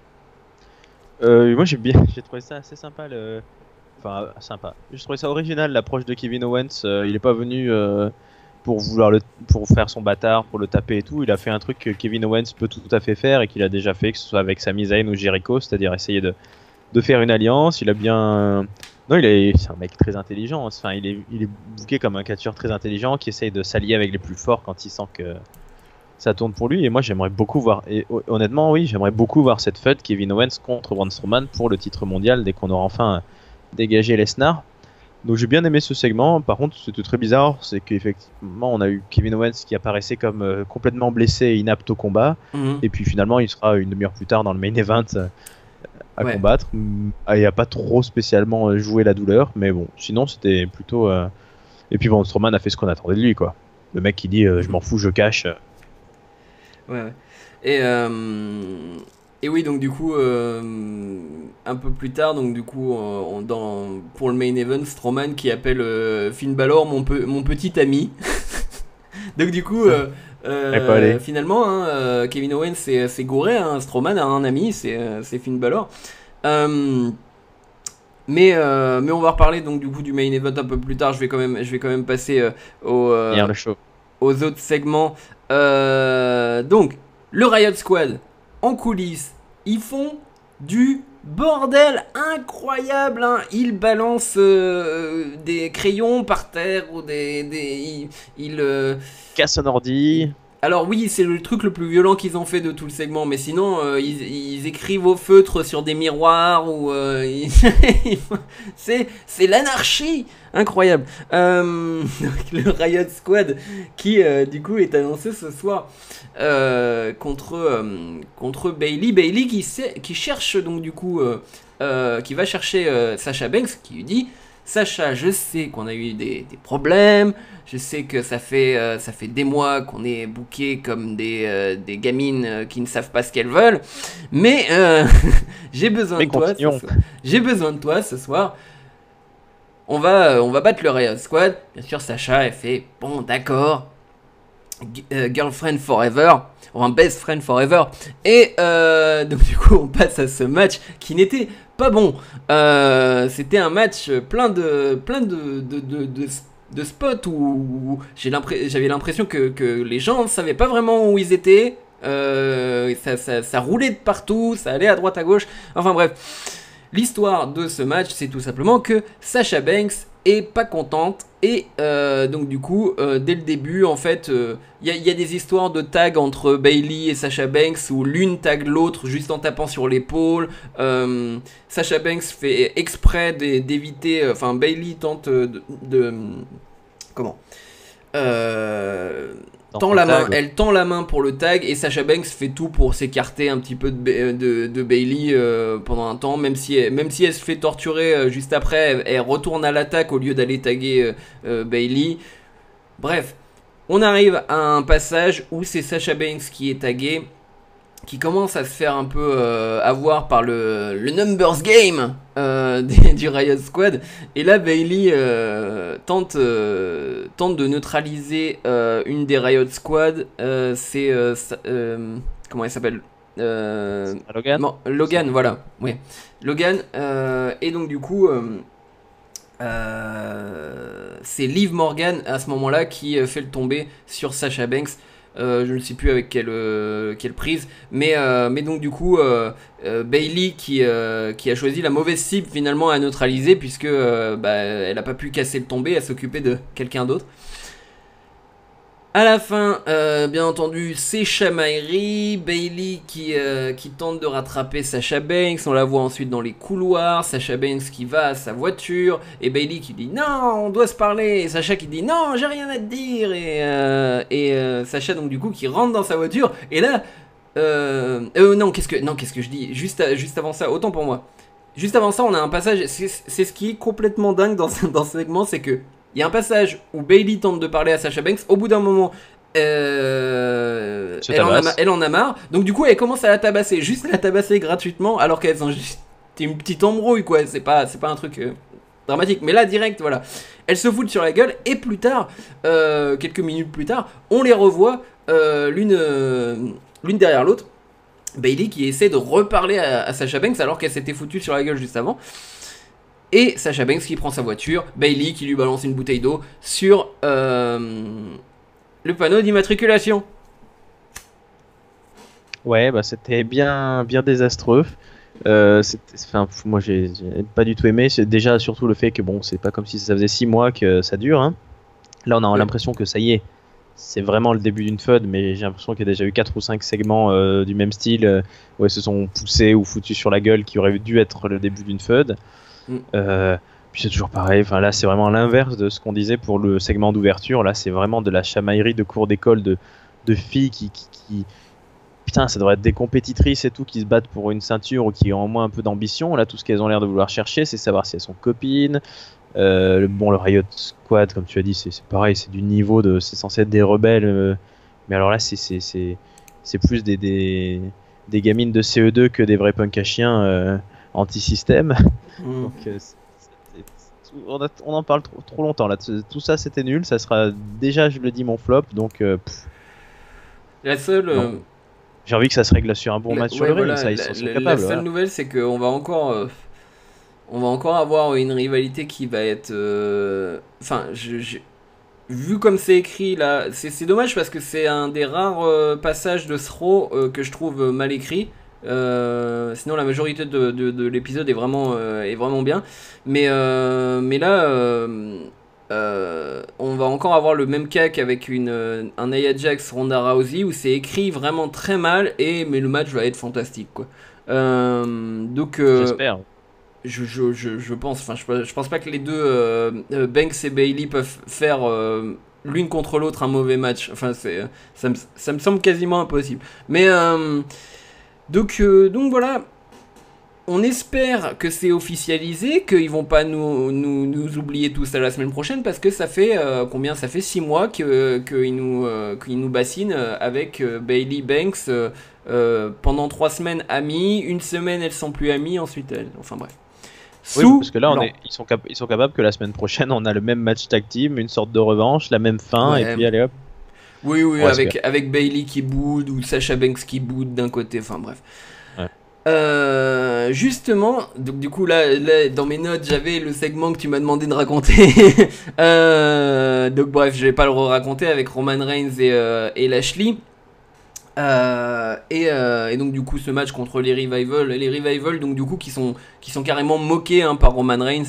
Euh, moi, j'ai bien, j'ai trouvé ça assez sympa. Le... Enfin, euh, sympa. J'ai trouvé ça original l'approche de Kevin Owens. Euh, il est pas venu euh, pour vouloir le, pour faire son bâtard, pour le taper et tout. Il a fait un truc que Kevin Owens peut tout à fait faire et qu'il a déjà fait, que ce soit avec Sami Zayn ou Jericho, c'est-à-dire essayer de, de faire une alliance. Il a bien, non, il est, c'est un mec très intelligent. Enfin, il est, il est booké comme un catcheur très intelligent qui essaye de s'allier avec les plus forts quand il sent que ça tourne pour lui. Et moi, j'aimerais beaucoup voir. Et honnêtement, oui, j'aimerais beaucoup voir cette feud Kevin Owens contre Braun Strowman pour le titre mondial dès qu'on aura enfin dégagé Lesnar. Donc j'ai bien aimé ce segment. Par contre, c'était très bizarre, c'est qu'effectivement, on a eu Kevin Owens qui apparaissait comme euh, complètement blessé et inapte au combat. Mhm. Et puis finalement, il sera une demi-heure plus tard dans le main event euh, à Ouais. combattre. Mm, ah, il n'a pas trop spécialement euh, joué la douleur, mais bon, sinon c'était plutôt. euh, Et puis bon, Strowman a fait ce qu'on attendait de lui, quoi. Le mec qui dit euh, je m'en fous, je cache. Ouais, ouais. Et, euh, et oui, donc du coup, euh, un peu plus tard, donc du coup, euh, on- dans, pour le main event, Strowman qui appelle euh, Finn Balor mon, pe- mon petit ami. Donc du coup, euh, euh, Elle est pas allée. finalement, hein, euh, Kevin Owens c'est c'est gouré, hein, Strowman a un ami, c'est euh, c'est Finn Balor. Euh, mais, euh, mais on va reparler donc du coup du main event un peu plus tard. Je vais quand même, je vais quand même passer euh, au, euh, Hier le show. aux autres segments. Euh, donc, le Riot Squad en coulisses, ils font du bordel incroyable. Hein. Ils balancent euh, des crayons par terre ou des, des ils, ils, euh, Casse un ordi. Alors oui, c'est le truc le plus violent qu'ils ont fait de tout le segment, mais sinon euh, ils, ils écrivent au feutre sur des miroirs ou euh, ils- c'est c'est l'anarchie, incroyable. Euh, donc, le Riot Squad qui euh, du coup est annoncé ce soir euh, contre euh, contre Bailey, Bailey qui sait- qui cherche donc du coup euh, euh, qui va chercher euh, Sasha Banks qui lui dit Sacha, je sais qu'on a eu des, des problèmes. Je sais que ça fait, euh, ça fait des mois qu'on est bookés comme des, euh, des gamines euh, qui ne savent pas ce qu'elles veulent. Mais euh, j'ai besoin Mais de toi ce continuons. soir. J'ai besoin de toi ce soir. On va, euh, on va battre le Riot Squad. Bien sûr, Sacha, elle fait bon, d'accord. G- euh, girlfriend forever. Ou un best friend forever. Et euh, donc, du coup, on passe à ce match qui n'était pas bon. Euh, C'était un match plein de, plein de, de, de, de de spots où, où j'ai l'impré- j'avais l'impression que, que les gens ne savaient pas vraiment où ils étaient. Euh, ça, ça, ça roulait de partout, ça allait à droite à gauche. Enfin bref, l'histoire de ce match, c'est tout simplement que Sasha Banks est pas contente et euh, donc du coup, euh, dès le début, en fait, il euh, y, y a des histoires de tag entre Bailey et Sasha Banks où l'une tag l'autre juste en tapant sur l'épaule. Euh, Sasha Banks fait exprès d'é- d'éviter, euh, enfin Bailey tente de, de- comment euh, Dans tend ton la main, tag. elle tend la main pour le tag et Sasha Banks fait tout pour s'écarter un petit peu de, Ba- de, de Bailey euh, pendant un temps, même si, elle, même si elle se fait torturer euh, juste après, elle, elle retourne à l'attaque au lieu d'aller taguer euh, euh, Bailey. Bref, on arrive à un passage où c'est Sasha Banks qui est tagué, qui commence à se faire un peu euh, avoir par le, le numbers game euh, des- du Riot Squad. Et là, Bailey euh, tente, euh, tente de neutraliser euh, une des Riot Squad. Euh, c'est. euh, sa- euh, comment elle s'appelle Euh, À Logan. non, Logan, voilà. Ouais. Logan. euh, et donc, du coup. euh, euh, c'est Liv Morgan à ce moment-là qui euh, fait le tomber sur Sasha Banks. Euh, je ne sais plus avec quelle, euh, quelle prise, mais, euh, mais donc du coup euh, euh, Bailey qui, euh, qui a choisi la mauvaise cible finalement à neutraliser puisque euh, bah, elle n'a pas pu casser le tombé, elle s'occupait de quelqu'un d'autre. À la fin, euh, bien entendu, c'est chamaillerie. Bailey qui, euh, qui tente de rattraper Sasha Banks. On la voit ensuite dans les couloirs. Sasha Banks qui va à sa voiture. Et Bailey qui dit non, on doit se parler. Et Sasha qui dit non, j'ai rien à te dire. Et, euh, et euh, Sasha, donc, du coup, qui rentre dans sa voiture. Et là, euh, euh, non, qu'est-ce que, non, qu'est-ce que je dis juste, à- juste avant ça, autant pour moi. Juste avant ça, on a un passage. C'est c'est ce qui est complètement dingue dans, ce- dans ce segment, c'est que il y a un passage où Bailey tente de parler à Sasha Banks. Au bout d'un moment, euh, Se elle, en a, tabasse. ma- elle en a marre. Donc du coup, elle commence à la tabasser, juste la tabasser gratuitement, alors qu'elles ont juste une petite embrouille, quoi. C'est pas, c'est pas un truc euh, dramatique. Mais là, direct, voilà. Elle se fout sur la gueule. Et plus tard, euh, quelques minutes plus tard, on les revoit euh, l'une, euh, l'une derrière l'autre. Bailey qui essaie de reparler à, à Sasha Banks alors qu'elle s'était foutue sur la gueule juste avant. Et Sasha Banks qui prend sa voiture, Bailey qui lui balance une bouteille d'eau sur euh, le panneau d'immatriculation. Ouais, bah c'était bien, bien désastreux. Euh, c'était- enfin, pff, moi j'ai j'ai pas du tout aimé. C'est déjà surtout le fait que bon, c'est pas comme si ça faisait six mois que ça dure, hein. Là, on a Ouais. l'impression que ça y est, c'est vraiment le début d'une feud, mais j'ai l'impression qu'il y a déjà eu quatre ou cinq segments euh, du même style euh, où elles se sont poussées ou foutues sur la gueule qui aurait dû être le début d'une feud. Mm. Euh, puis c'est toujours pareil. Enfin là, c'est vraiment l'inverse de ce qu'on disait pour le segment d'ouverture. Là, c'est vraiment de la chamaillerie de cours d'école de, de filles qui, qui, qui- putain, ça devrait être des compétitrices et tout qui se battent pour une ceinture ou qui ont au moins un peu d'ambition. Là, tout ce qu'elles ont l'air de vouloir chercher, c'est savoir si elles sont copines. Euh, le- bon, le Riot Squad, comme tu as dit, c'est c'est pareil, c'est du niveau de, c'est censé être des rebelles, euh, mais alors là, c'est c'est c'est c'est plus des, des des gamines de C E deux que des vrais punks à chiens euh, anti-système. Mm. Donc, euh, c'est- c'est- c'est- on, a- on en parle trop, trop longtemps là. Tout tout ça, c'était nul. Ça sera déjà, je le dis, mon flop. Donc, euh, pff, La seule, non. euh, J'ai envie que ça se règle sur un bon la, match sur ouais, le ring. voilà, Ça, ils la, s'en sont la- la capables. seule Voilà. nouvelle, c'est qu'on va encore, euh, on va encore avoir une rivalité qui va être, euh, enfin, je, je- vu comme c'est écrit là, c'est c'est dommage parce que c'est un des rares euh, passages de Throw euh, que je trouve euh, mal écrit. Euh, sinon la majorité de, de- de l'épisode est vraiment, euh, est vraiment bien. Mais, euh, mais là, euh, euh, on va encore avoir le même cas qu'avec une, euh, un Nia Jax Ronda Rousey où c'est écrit vraiment très mal, et, mais le match va être fantastique, quoi. Euh, donc, euh, J'espère. je, je, je, je pense, enfin, je, je pense pas que les deux, euh, euh, Banks et Bailey, peuvent faire euh, l'une contre l'autre un mauvais match. Enfin, c'est, ça, me, ça me semble quasiment impossible. Mais, euh, donc, euh, donc voilà. On espère que c'est officialisé, qu'ils vont pas nous, nous, nous oublier tous à la semaine prochaine, parce que ça fait euh, combien ça fait six mois que qu'ils nous euh, qu'ils nous bassinent euh, avec euh, Bailey Banks euh, euh, pendant trois semaines amis, une semaine elles sont plus amies, ensuite elles, enfin bref. Oui, Sous parce que là, on blanc. est, ils, sont cap- ils sont capables que la semaine prochaine, on a le même match tag team, une sorte de revanche, la même fin, et Ouais. puis allez hop, Oui, oui, on respire. avec, avec Bailey qui boude ou Sasha Banks qui boude d'un côté, enfin bref. Ouais. Euh, justement, donc du coup là, là, dans mes notes j'avais le segment que tu m'as demandé de raconter. euh, donc bref, je vais pas le raconter avec Roman Reigns et, euh, et Lashley. Euh, et, euh, et donc du coup ce match contre les Revival, les Revival donc du coup qui sont qui sont carrément moqués hein, par Roman Reigns.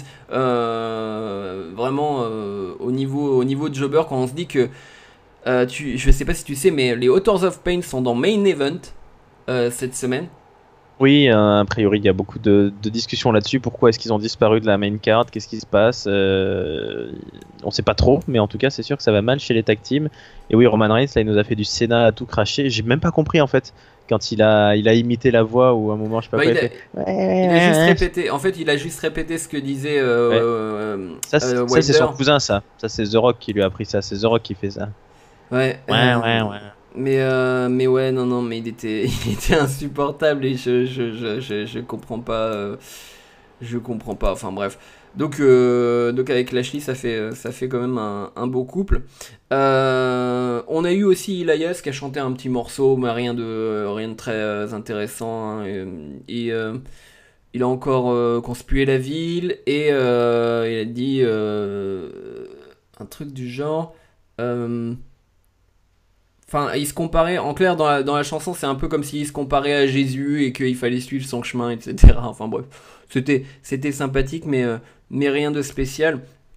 Euh, vraiment euh, au niveau au niveau de jobber, quand on se dit que euh, tu, je sais pas si tu sais, mais les Authors of Pain sont dans Main Event euh, cette semaine. Oui, euh, a priori, il y a beaucoup de, de discussions là-dessus. Pourquoi est-ce qu'ils ont disparu de la main card? Qu'est-ce qui se passe? euh, On sait pas trop, mais en tout cas, c'est sûr que ça va mal chez les tag teams. Et oui, Roman Reigns, là, il nous a fait du Senna à tout cracher. J'ai même pas compris, en fait, quand il a, il a imité la voix ou à un moment, je sais pas Bah, quoi, il il a, fait. il a juste répété. En fait, il a juste répété ce que disait Ouais. euh, Ça, euh, c'est- ça c'est son Wilder. cousin, ça. Ça, c'est The Rock qui lui a appris ça. C'est The Rock qui fait ça. Ouais. Ouais, euh, ouais, ouais. mais euh, mais ouais, non, non, mais il était, il était insupportable, et je, je, je, je, je comprends pas. euh, je comprends pas. Enfin bref. Donc, euh, donc avec Lashley, ça fait, ça fait quand même un, un beau couple. Euh, on a eu aussi Elias qui a chanté un petit morceau, mais rien de, rien de très euh, intéressant, hein, et, et, euh, il a encore euh, conspué la ville, et euh, il a dit euh, un truc du genre. euh, Enfin, il se comparait, en clair, dans la, dans la chanson, c'est un peu comme s'il se comparait à Jésus et qu'il fallait suivre son chemin, et cetera. Enfin bref, c'était, c'était sympathique, mais, euh, mais rien de spécial.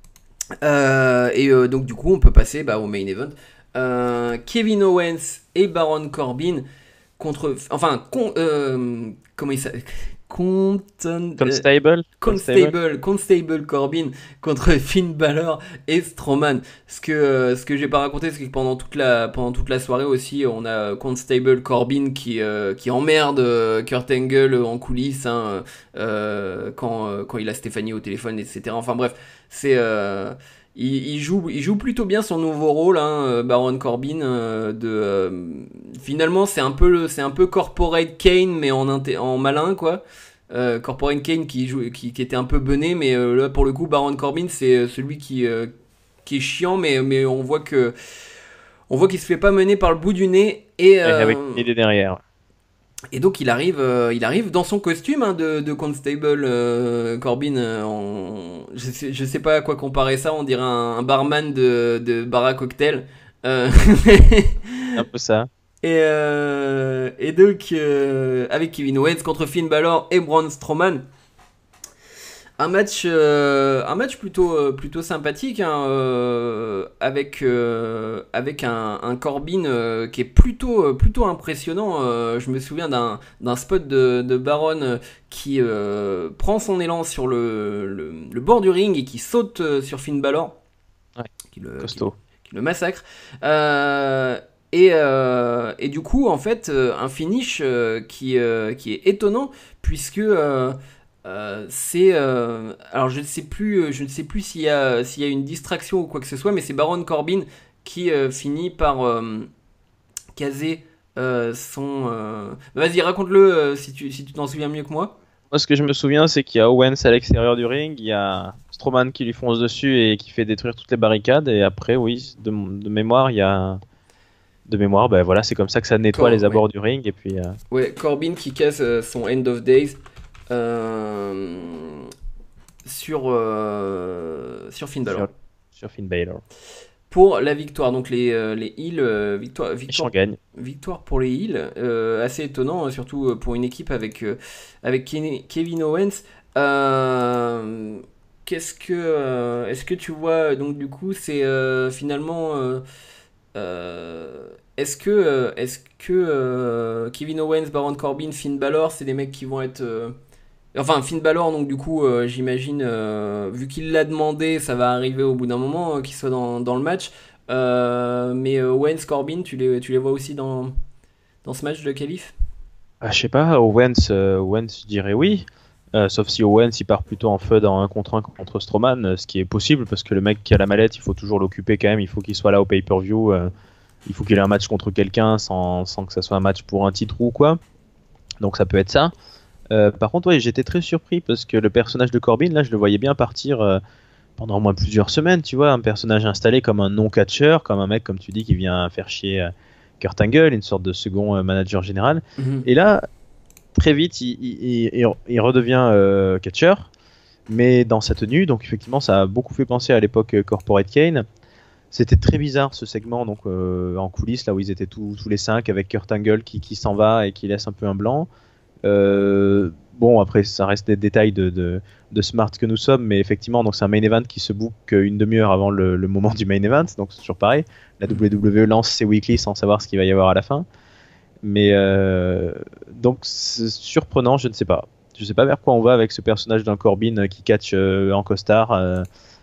Euh, et euh, donc, du coup, on peut passer bah, au main event. Euh, Kevin Owens et Baron Corbin contre. Enfin, con- euh, comment il s'appelle? Conton- euh, Constable? Constable? Constable, Constable Corbin contre Finn Balor et Strowman. Ce que, euh, ce que j'ai pas raconté, c'est que pendant toute, la, pendant toute la soirée aussi, on a Constable Corbin qui, euh, qui emmerde euh, Kurt Angle en coulisses hein, euh, quand, euh, quand il a Stéphanie au téléphone, et cetera. Enfin bref, c'est. Euh, il, il joue, il joue plutôt bien son nouveau rôle, hein, euh, Baron Corbin. euh, de, euh, finalement, c'est un peu, le- c'est un peu Corporate Kane, mais en, inté- en malin, quoi. Euh, Corporate Kane qui, joue, qui, qui était un peu bené, mais euh, là pour le coup Baron Corbin c'est euh, celui qui, euh, qui est chiant, mais, mais on voit que on voit qu'il se fait pas mener par le bout du nez, et, Ouais, avec euh, une idée derrière. et donc il arrive, euh, il arrive dans son costume hein, de, de Constable euh, Corbin. euh, en- je, sais, je sais pas à quoi comparer ça, on dirait un, un barman de, de bar à cocktail. Euh, C'est un peu ça. et, euh, et donc euh, avec Kevin Owens contre Finn Balor et Braun Strowman. Un match, euh, un match plutôt, euh, plutôt sympathique hein, euh, avec, euh, avec un, un Corbin euh, qui est plutôt, euh, plutôt impressionnant. Euh, je me souviens d'un, d'un spot de, de Baron euh, qui euh, prend son élan sur le, le, le bord du ring et qui saute euh, sur Finn Balor, Ouais, qui le, qui, costaud. qui le massacre. Euh, et, euh, et du coup, en fait, euh, un finish euh, qui, euh, qui est étonnant, puisque euh, euh, c'est euh, alors je ne sais plus, je ne sais plus s'il y a s'il y a une distraction ou quoi que ce soit, mais c'est Baron Corbin qui euh, finit par euh, caser euh, son. euh, Vas-y, raconte-le euh, si tu si tu t'en souviens mieux que moi. Moi, ce que je me souviens, c'est qu'il y a Owens à l'extérieur du ring, il y a Strowman qui lui fonce dessus et qui fait détruire toutes les barricades, et après, oui, de, de mémoire, il y a. De mémoire, ben voilà, c'est comme ça que ça nettoie Cor- les ouais. abords du ring, et puis. euh, Ouais, Corbin qui casse euh, son End of Days euh, sur euh, sur Finn Balor sur, sur Finn Balor. pour la victoire. Donc les euh, les heals, euh, victoire Et victoire Sean gagne. victoire pour les heals, euh, assez étonnant, hein, surtout euh, pour une équipe avec, euh, avec Ken- Kevin Owens. Euh, qu'est-ce que, euh, est-ce que tu vois, donc du coup, c'est euh, finalement, euh, euh, est-ce que, euh, est-ce que euh, Kevin Owens, Baron Corbin, Finn Balor, c'est des mecs qui vont être, euh, enfin Finn Balor, donc du coup, euh, j'imagine, euh, vu qu'il l'a demandé, ça va arriver au bout d'un moment, euh, qu'il soit dans, dans le match. Euh, mais euh, Owens, Corbin, tu les, tu les vois aussi dans, dans ce match de qualif? Ah, je sais pas, Owens, euh, Owens, je dirais oui. Euh, sauf si Owens il part plutôt en feud en un contre un contre Strowman, euh, ce qui est possible parce que le mec qui a la mallette, il faut toujours l'occuper quand même, il faut qu'il soit là au pay-per-view, euh, il faut qu'il ait un match contre quelqu'un sans, sans que ça soit un match pour un titre ou quoi. Donc ça peut être ça. Euh, par contre, ouais, j'étais très surpris parce que le personnage de Corbin, là, je le voyais bien partir euh, pendant au moins plusieurs semaines, tu vois, un personnage installé comme un non-catcheur, comme un mec, comme tu dis, qui vient faire chier euh, Kurt Angle, une sorte de second euh, manager général. Mhm. Et là, très vite, il, il- il- il redevient euh, catcheur, mais dans sa tenue, donc effectivement, ça a beaucoup fait penser à l'époque euh, Corporate Kane. C'était très bizarre ce segment, donc euh, en coulisses, là où ils étaient tous, tous les cinq, avec Kurt Angle qui, qui s'en va et qui laisse un peu un blanc. Euh, bon, après, ça reste des détails de, de, de smart que nous sommes, mais effectivement, donc c'est un main event qui se book une demi-heure avant le, le moment du main event, donc c'est toujours pareil. La Mhm. W W E lance ses weekly sans savoir ce qu'il va y avoir à la fin. Mais euh, donc c'est surprenant, je ne sais pas. Je sais pas vers quoi on va avec ce personnage d'un Corbin euh, qui catch euh, en costard, euh,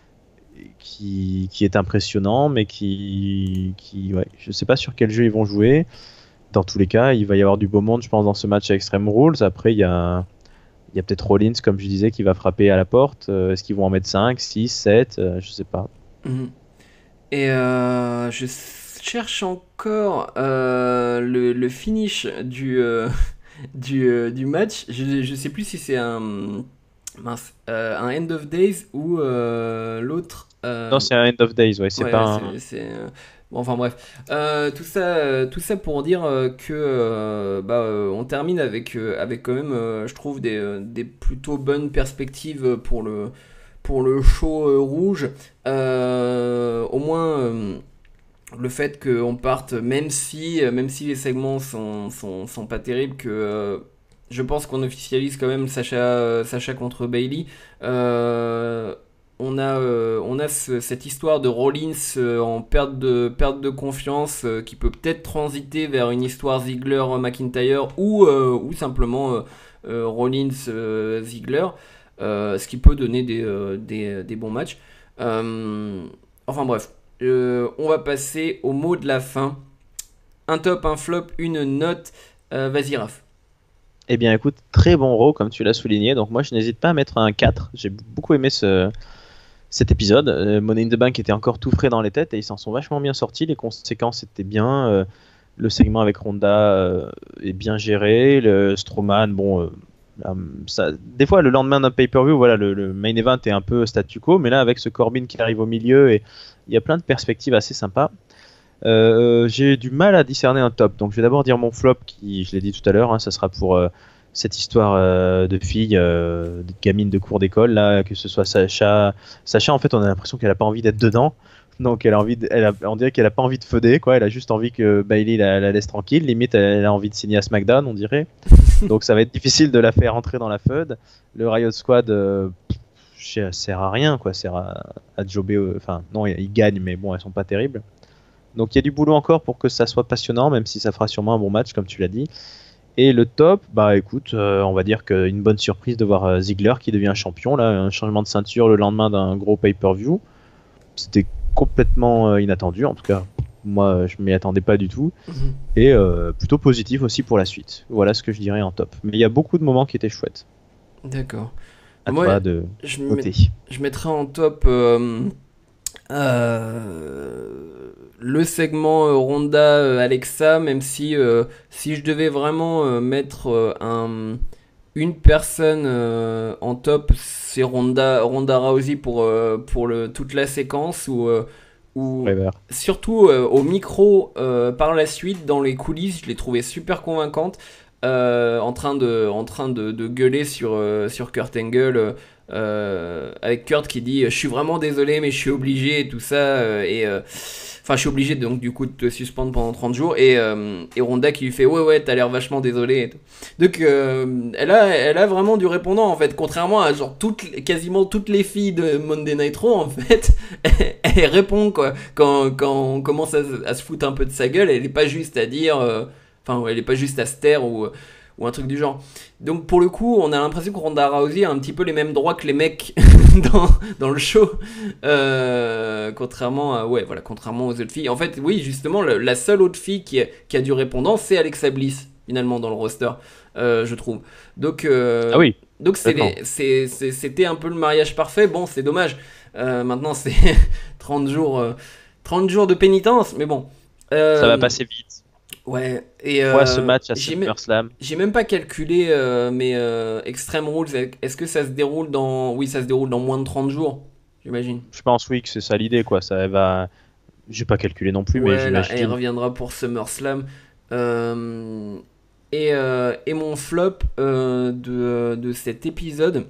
qui, qui est impressionnant, mais qui, qui ouais, je sais pas sur quel jeu ils vont jouer. Dans tous les cas, il va y avoir du beau monde, je pense, dans ce match à Extreme Rules. Après, il y a, il y a peut-être Rollins, comme je disais, qui va frapper à la porte. Euh, Est-ce qu'ils vont en mettre cinq, six, sept? euh, Je sais pas. Mhm. Et euh, je cherche encore euh, le, le finish du, euh, du, euh, du match. Je, je sais plus si c'est un, mince, euh, un End of Days ou euh, l'autre. Non, euh, c'est un End of Days, ouais, c'est ouais, pas ouais, un. c'est, c'est, euh, bon, enfin bref. Euh, tout ça, euh, tout ça pour dire euh, que euh, bah, euh, on termine avec, euh, avec quand même, euh, je trouve, des, euh, des plutôt bonnes perspectives pour le, pour le show euh, rouge. Euh, au moins. Euh, le fait qu'on parte, même si, même si les segments sont, sont, sont pas terribles, que euh, je pense qu'on officialise quand même Sacha, euh, Sacha contre Bailey. Euh, on a, euh, on a ce- cette histoire de Rollins euh, en perte de, perte de confiance euh, qui peut peut-être transiter vers une histoire Ziggler-McIntyre ou, euh, ou simplement euh, euh, Rollins-Ziggler, euh, ce qui peut donner des, euh, des, des bons matchs. Euh, enfin bref, euh, on va passer au mot de la fin. Un top, un flop, une note. Euh, vas-y, Raph. Eh bien, écoute, très bon Raw, comme tu l'as souligné. Donc, moi, je n'hésite pas à mettre un quatre. J'ai beaucoup aimé ce, cet épisode. Euh, Money in the Bank était encore tout frais dans les têtes et ils s'en sont vachement bien sortis. Les conséquences étaient bien. Euh, le segment avec Ronda euh, est bien géré. Le Strowman, bon, euh, euh, ça, des fois le lendemain d'un pay-per-view, voilà, le, le main event est un peu statu quo, mais là avec ce Corbin qui arrive au milieu et il y a plein de perspectives assez sympas. Euh, j'ai du mal à discerner un top, donc je vais d'abord dire mon flop qui, je l'ai dit tout à l'heure, hein, ça sera pour euh, cette histoire euh, de fille, euh, de gamine de cours d'école, là, que ce soit Sacha. Sacha, en fait, on a l'impression qu'elle a pas envie d'être dedans. Donc, elle a envie de- elle a- on dirait qu'elle a pas envie de feuder, quoi. Elle a juste envie que Bailey la, la laisse tranquille. Limite, elle a envie de signer à SmackDown, on dirait. Donc, ça va être difficile de la faire entrer dans la feud. Le Riot Squad euh, pff, sert à rien, quoi. Sert à, à jobber. euh, Enfin, non, ils gagnent, mais bon, elles sont pas terribles. Donc, il y a du boulot encore pour que ça soit passionnant, même si ça fera sûrement un bon match, comme tu l'as dit. Et le top, bah écoute, euh, on va dire qu'une bonne surprise de voir euh, Ziggler qui devient champion, là, un changement de ceinture le lendemain d'un gros pay-per-view. C'était complètement euh, inattendu, en tout cas, moi je m'y attendais pas du tout. Mhm. Et euh, plutôt positif aussi pour la suite. Voilà ce que je dirais en top. Mais il y a beaucoup de moments qui étaient chouettes. D'accord. À Moi, toi de je, met- noter. je mettrais en top euh, euh, le segment euh, Ronda euh, Alexa, même si, euh, si je devais vraiment euh, mettre euh, un, une personne euh, en top, c'est Ronda, Ronda Rousey pour, euh, pour le, toute la séquence où, euh, où Forever. surtout euh, au micro euh, par la suite, dans les coulisses, je l'ai trouvée super convaincante. euh, en train de, en train de, de gueuler sur, euh, sur Kurt Angle, euh, avec Kurt qui dit « Je suis vraiment désolé, mais je suis obligé » et tout ça, euh, et... Euh, Enfin, je suis obligé donc du coup de te suspendre pendant trente jours. Et, euh, et Ronda qui lui fait ouais ouais t'as l'air vachement désolé. Et tout. Donc euh, elle a elle a vraiment du répondant en fait. Contrairement à genre toutes quasiment toutes les filles de Monday Night Raw en fait, elle, elle répond quoi. Quand quand on commence à, à se foutre un peu de sa gueule, elle est pas juste à dire. Enfin euh, elle est pas juste à se taire ou ou un truc du genre. Donc pour le coup, on a l'impression que Ronda Rousey a un petit peu les mêmes droits que les mecs dans, dans le show, euh, contrairement à ouais voilà, contrairement aux autres filles. En fait, oui, justement, le, la seule autre fille qui a, qui a du répondant, c'est Alexa Bliss finalement dans le roster, euh, je trouve. Donc euh, Ah oui. donc c'est les, c'est, c'est, c'était un peu le mariage parfait. Bon, c'est dommage. Euh, maintenant, c'est trente jours, euh, trente jours de pénitence, mais bon. Euh, Ça va passer vite. Ouais, et Moi, euh, ce match à j'ai, même, SummerSlam. j'ai même pas calculé, euh, mais euh, Extreme Rules, est-ce que ça se déroule dans. Oui, ça se déroule dans moins de trente jours, j'imagine. Je pense, oui, que c'est ça l'idée, quoi. Ça va. J'ai pas calculé non plus, mais Ouais, là, elle j'imagine. reviendra pour SummerSlam. Euh, et, euh, et mon flop euh, de, de cet épisode.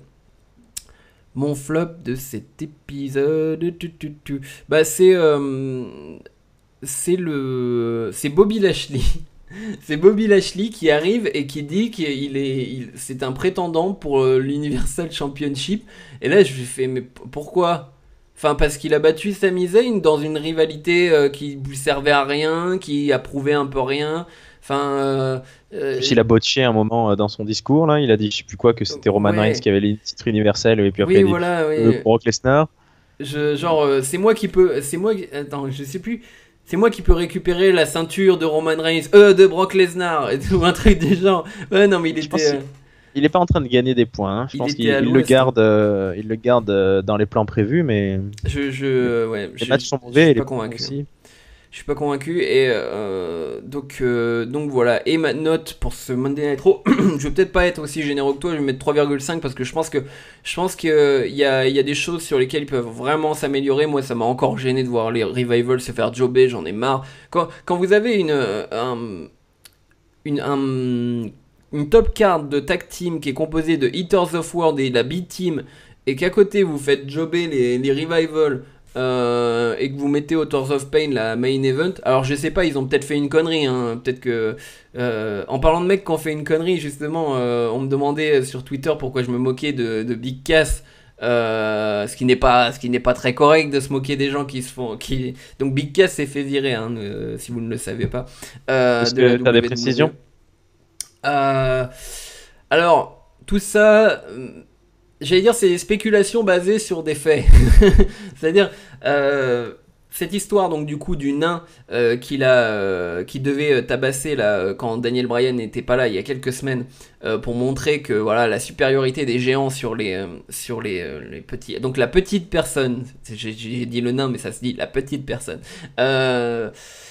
Mon flop de cet épisode. Tu, tu, tu. Bah, c'est. Euh, c'est le. C'est Bobby Lashley. C'est Bobby Lashley qui arrive et qui dit qu'il est, il, c'est un prétendant pour l'Universal Championship. Et là, je lui fais, mais pourquoi ? Enfin, parce qu'il a battu Sami Zayn dans une rivalité euh, qui lui servait à rien, qui approuvait un peu rien. Enfin, euh, euh, Il a botché un moment euh, dans son discours, là. Il a dit, je sais plus quoi, que c'était Roman ouais. Reigns qui avait les titres universels, et puis après, oui, il a dit, voilà, oui. euh, Brock Lesnar. Je, genre, euh, c'est moi qui peux, c'est moi, qui, attends, je sais plus. C'est moi qui peux récupérer la ceinture de Roman Reigns, euh, de Brock Lesnar, et tout, un truc du genre. Ouais, non, mais il Je était. pense euh, Il est pas en train de gagner des points. Hein. Je Il pense était qu'il à il le l'ouest, garde, euh, il le garde euh, dans les plans prévus, mais Je, je, ouais, les je, matchs sont je mauvais suis et les pas points convaincu. aussi. Je suis pas convaincu et euh, donc euh, donc voilà. Et ma note pour ce Monday Night Raw, je vais peut-être pas être aussi généreux que toi. Je vais mettre trois virgule cinq parce que je pense que je pense que euh, il y a il y a des choses sur lesquelles ils peuvent vraiment s'améliorer. Moi, ça m'a encore gêné de voir les Revival se faire jobber. J'en ai marre. Quand quand vous avez une euh, un, une un, une top card de tag team qui est composée de Eaters of World et la B-Team et qu'à côté vous faites jobber les, les Revival euh, et que vous mettez Authors of Pain la main event, alors je sais pas, ils ont peut-être fait une connerie, hein, peut-être que euh, en parlant de mecs qui ont fait une connerie justement, euh, on me demandait sur Twitter pourquoi je me moquais de, de Big Cass. Euh, ce qui n'est pas ce qui n'est pas très correct de se moquer des gens qui se font qui donc Big Cass s'est fait virer, hein, euh, si vous ne le savez pas. Euh, Est-ce que tu as des précisions? euh, alors tout ça, j'allais dire, c'est des spéculations basées sur des faits. C'est-à-dire, euh, cette histoire donc du coup du nain euh, qu'il a, euh, qui devait tabasser là, quand Daniel Bryan n'était pas là il y a quelques semaines euh, pour montrer que voilà la supériorité des géants sur les, euh, sur les, euh, les petits. Donc la petite personne, j'ai, j'ai dit le nain mais ça se dit la petite personne. Euh,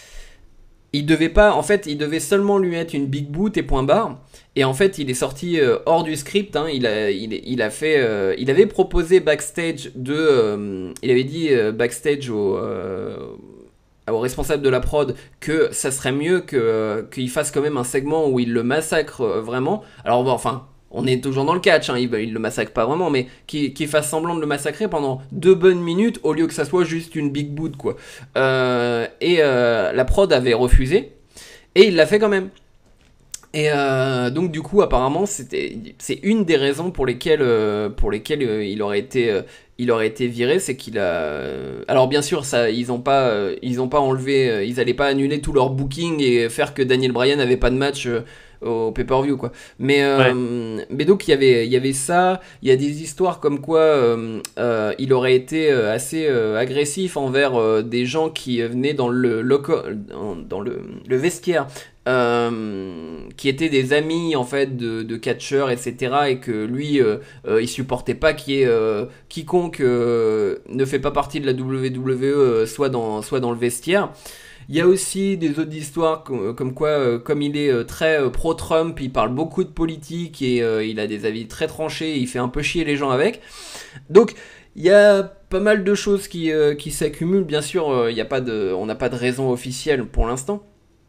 il devait pas, en fait, il devait seulement lui mettre une big boot et point barre. Et en fait, il est sorti euh, hors du script. Hein, il a, il, il a fait, euh, il avait proposé backstage de, euh, il avait dit euh, backstage au, euh, au responsable de la prod que ça serait mieux que euh, qu'il fasse quand même un segment où il le massacre euh, vraiment. Alors bon, enfin. On est toujours dans le catch, hein, il, il le massacre pas vraiment, mais qu'il, qu'il fasse semblant de le massacrer pendant deux bonnes minutes au lieu que ça soit juste une big boot, quoi. Euh, et euh, la prod avait refusé, et il l'a fait quand même. Et euh, donc du coup, apparemment, c'était, c'est une des raisons pour lesquelles, euh, pour lesquelles euh, il aurait été, euh, il aurait été viré, c'est qu'il a. Euh, alors bien sûr, ça, ils ont pas, euh, ils ont pas enlevé, euh, ils allaient pas annuler tout leur booking et faire que Daniel Bryan avait pas de match. Euh, au pay-per-view quoi, mais euh, ouais. Mais donc il y avait il y avait ça, il y a des histoires comme quoi euh, euh, il aurait été assez euh, agressif envers euh, des gens qui venaient dans le loco, dans, dans le, le vestiaire euh, qui étaient des amis en fait de, de catcheurs etc, et que lui euh, euh, il supportait pas qu'il y ait euh, quiconque euh, ne fait pas partie de la W W E euh, soit dans soit dans le vestiaire. Il y a aussi des autres histoires comme, comme quoi, euh, comme il est euh, très euh, pro-Trump, il parle beaucoup de politique et euh, il a des avis très tranchés, et il fait un peu chier les gens avec. Donc, il y a pas mal de choses qui, euh, qui s'accumulent. Bien sûr, euh, il y a pas de, on n'a pas de raison officielle pour l'instant.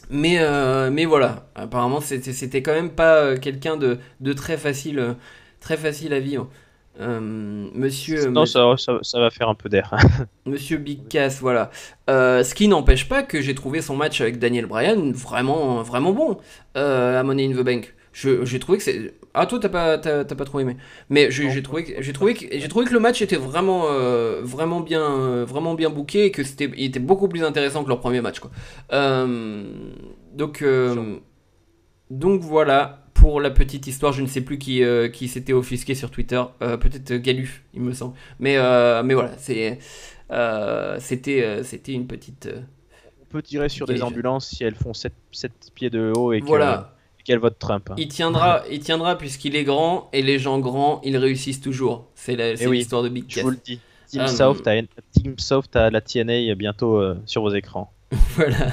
Mais, euh, mais voilà, apparemment c'était, c'était quand même pas euh, quelqu'un de, de très facile, euh, très facile à vivre. Euh, monsieur, Non, monsieur, ça, ça, ça va faire un peu d'air. monsieur Big Cass, voilà. Euh, ce qui n'empêche pas que j'ai trouvé son match avec Daniel Bryan vraiment, vraiment bon euh, à Money in the Bank. Je, j'ai trouvé que c'est. Ah, toi, t'as pas, t'as, t'as pas trop aimé. Mais j'ai, Non, j'ai pas trouvé, que- trop. j'ai trouvé, que, j'ai trouvé que le match était vraiment, euh, vraiment bien, euh, vraiment bien booké et que c'était, il était beaucoup plus intéressant que leur premier match, quoi. Euh, donc, Sûr. euh, donc voilà pour la petite histoire. Je ne sais plus qui, euh, qui s'était offusqué sur Twitter. Euh, peut-être Galuf, il me semble. Mais, euh, mais voilà, c'est, euh, c'était, euh, c'était une petite euh, On peut tirer sur des gageure. ambulances si elles font sept pieds de haut et que Voilà, et qu'elles votent Trump. Hein. il tiendra, il tiendra puisqu'il est grand et les gens grands, ils réussissent toujours. C'est la- Et c'est oui, l'histoire de Big je vous Cass. le dis. Team Euh, Soft a, Team Soft a la T N A bientôt euh, sur vos écrans. voilà.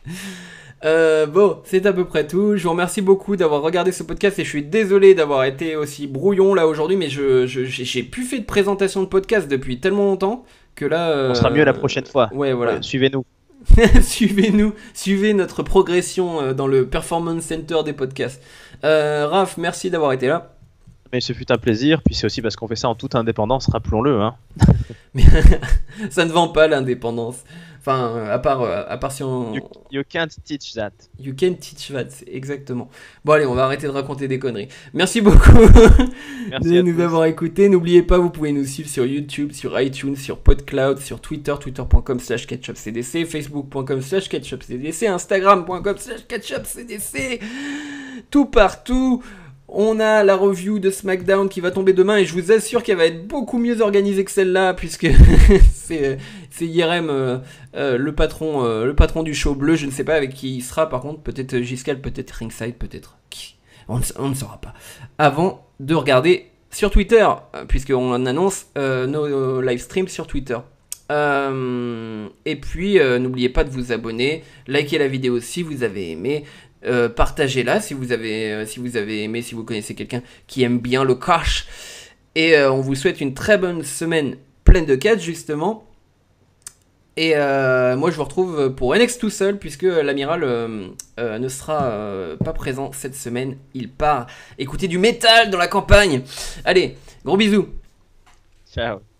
Euh, bon, c'est à peu près tout. Je vous remercie beaucoup d'avoir regardé ce podcast et je suis désolé d'avoir été aussi brouillon là aujourd'hui, mais je, je- j'ai j'ai plus fait de présentation de podcast depuis tellement longtemps que là. On sera mieux la euh, prochaine fois. Ouais, Ouais, voilà. suivez-nous. Suivez-nous, suivez notre progression euh, dans le Performance Center des podcasts. Euh, Raph, merci d'avoir été là. Mais ce fut un plaisir, puis c'est aussi parce qu'on fait ça en toute indépendance, rappelons-le. Hein. Mais ça ne vend pas l'indépendance. Enfin, euh, à part, euh, à part si on. You, you can't teach that. You can teach that, c'est exactement. Bon, allez, on va arrêter de raconter des conneries. Merci beaucoup Merci de à nous tous. avoir écoutés. N'oubliez pas, vous pouvez nous suivre sur YouTube, sur iTunes, sur PodCloud, sur Twitter, twitter.com slash ketchupcdc, facebook.com slash ketchupcdc, instagram.com slash ketchupcdc, tout partout. On a la review de SmackDown qui va tomber demain et je vous assure qu'elle va être beaucoup mieux organisée que celle-là puisque c'est, c'est I R M, euh, euh, le patron, euh, le patron du show bleu. Je ne sais pas avec qui il sera par contre. Peut-être Giscal, peut-être Ringside, peut-être qui. On ne, on ne saura pas. Avant de regarder sur Twitter, euh, puisqu'on en annonce euh, nos, nos live streams sur Twitter. Euh, et puis, euh, n'oubliez pas de vous abonner, likez la vidéo si vous avez aimé. Euh, partagez-la si vous avez euh, si vous avez aimé, si vous connaissez quelqu'un qui aime bien le cash. Et euh, on vous souhaite une très bonne semaine pleine de catch justement. Et euh, moi je vous retrouve pour N X tout seul puisque l'amiral euh, euh, ne sera euh, pas présent cette semaine. Il part écouter du métal dans la campagne. Allez, gros bisous. Ciao.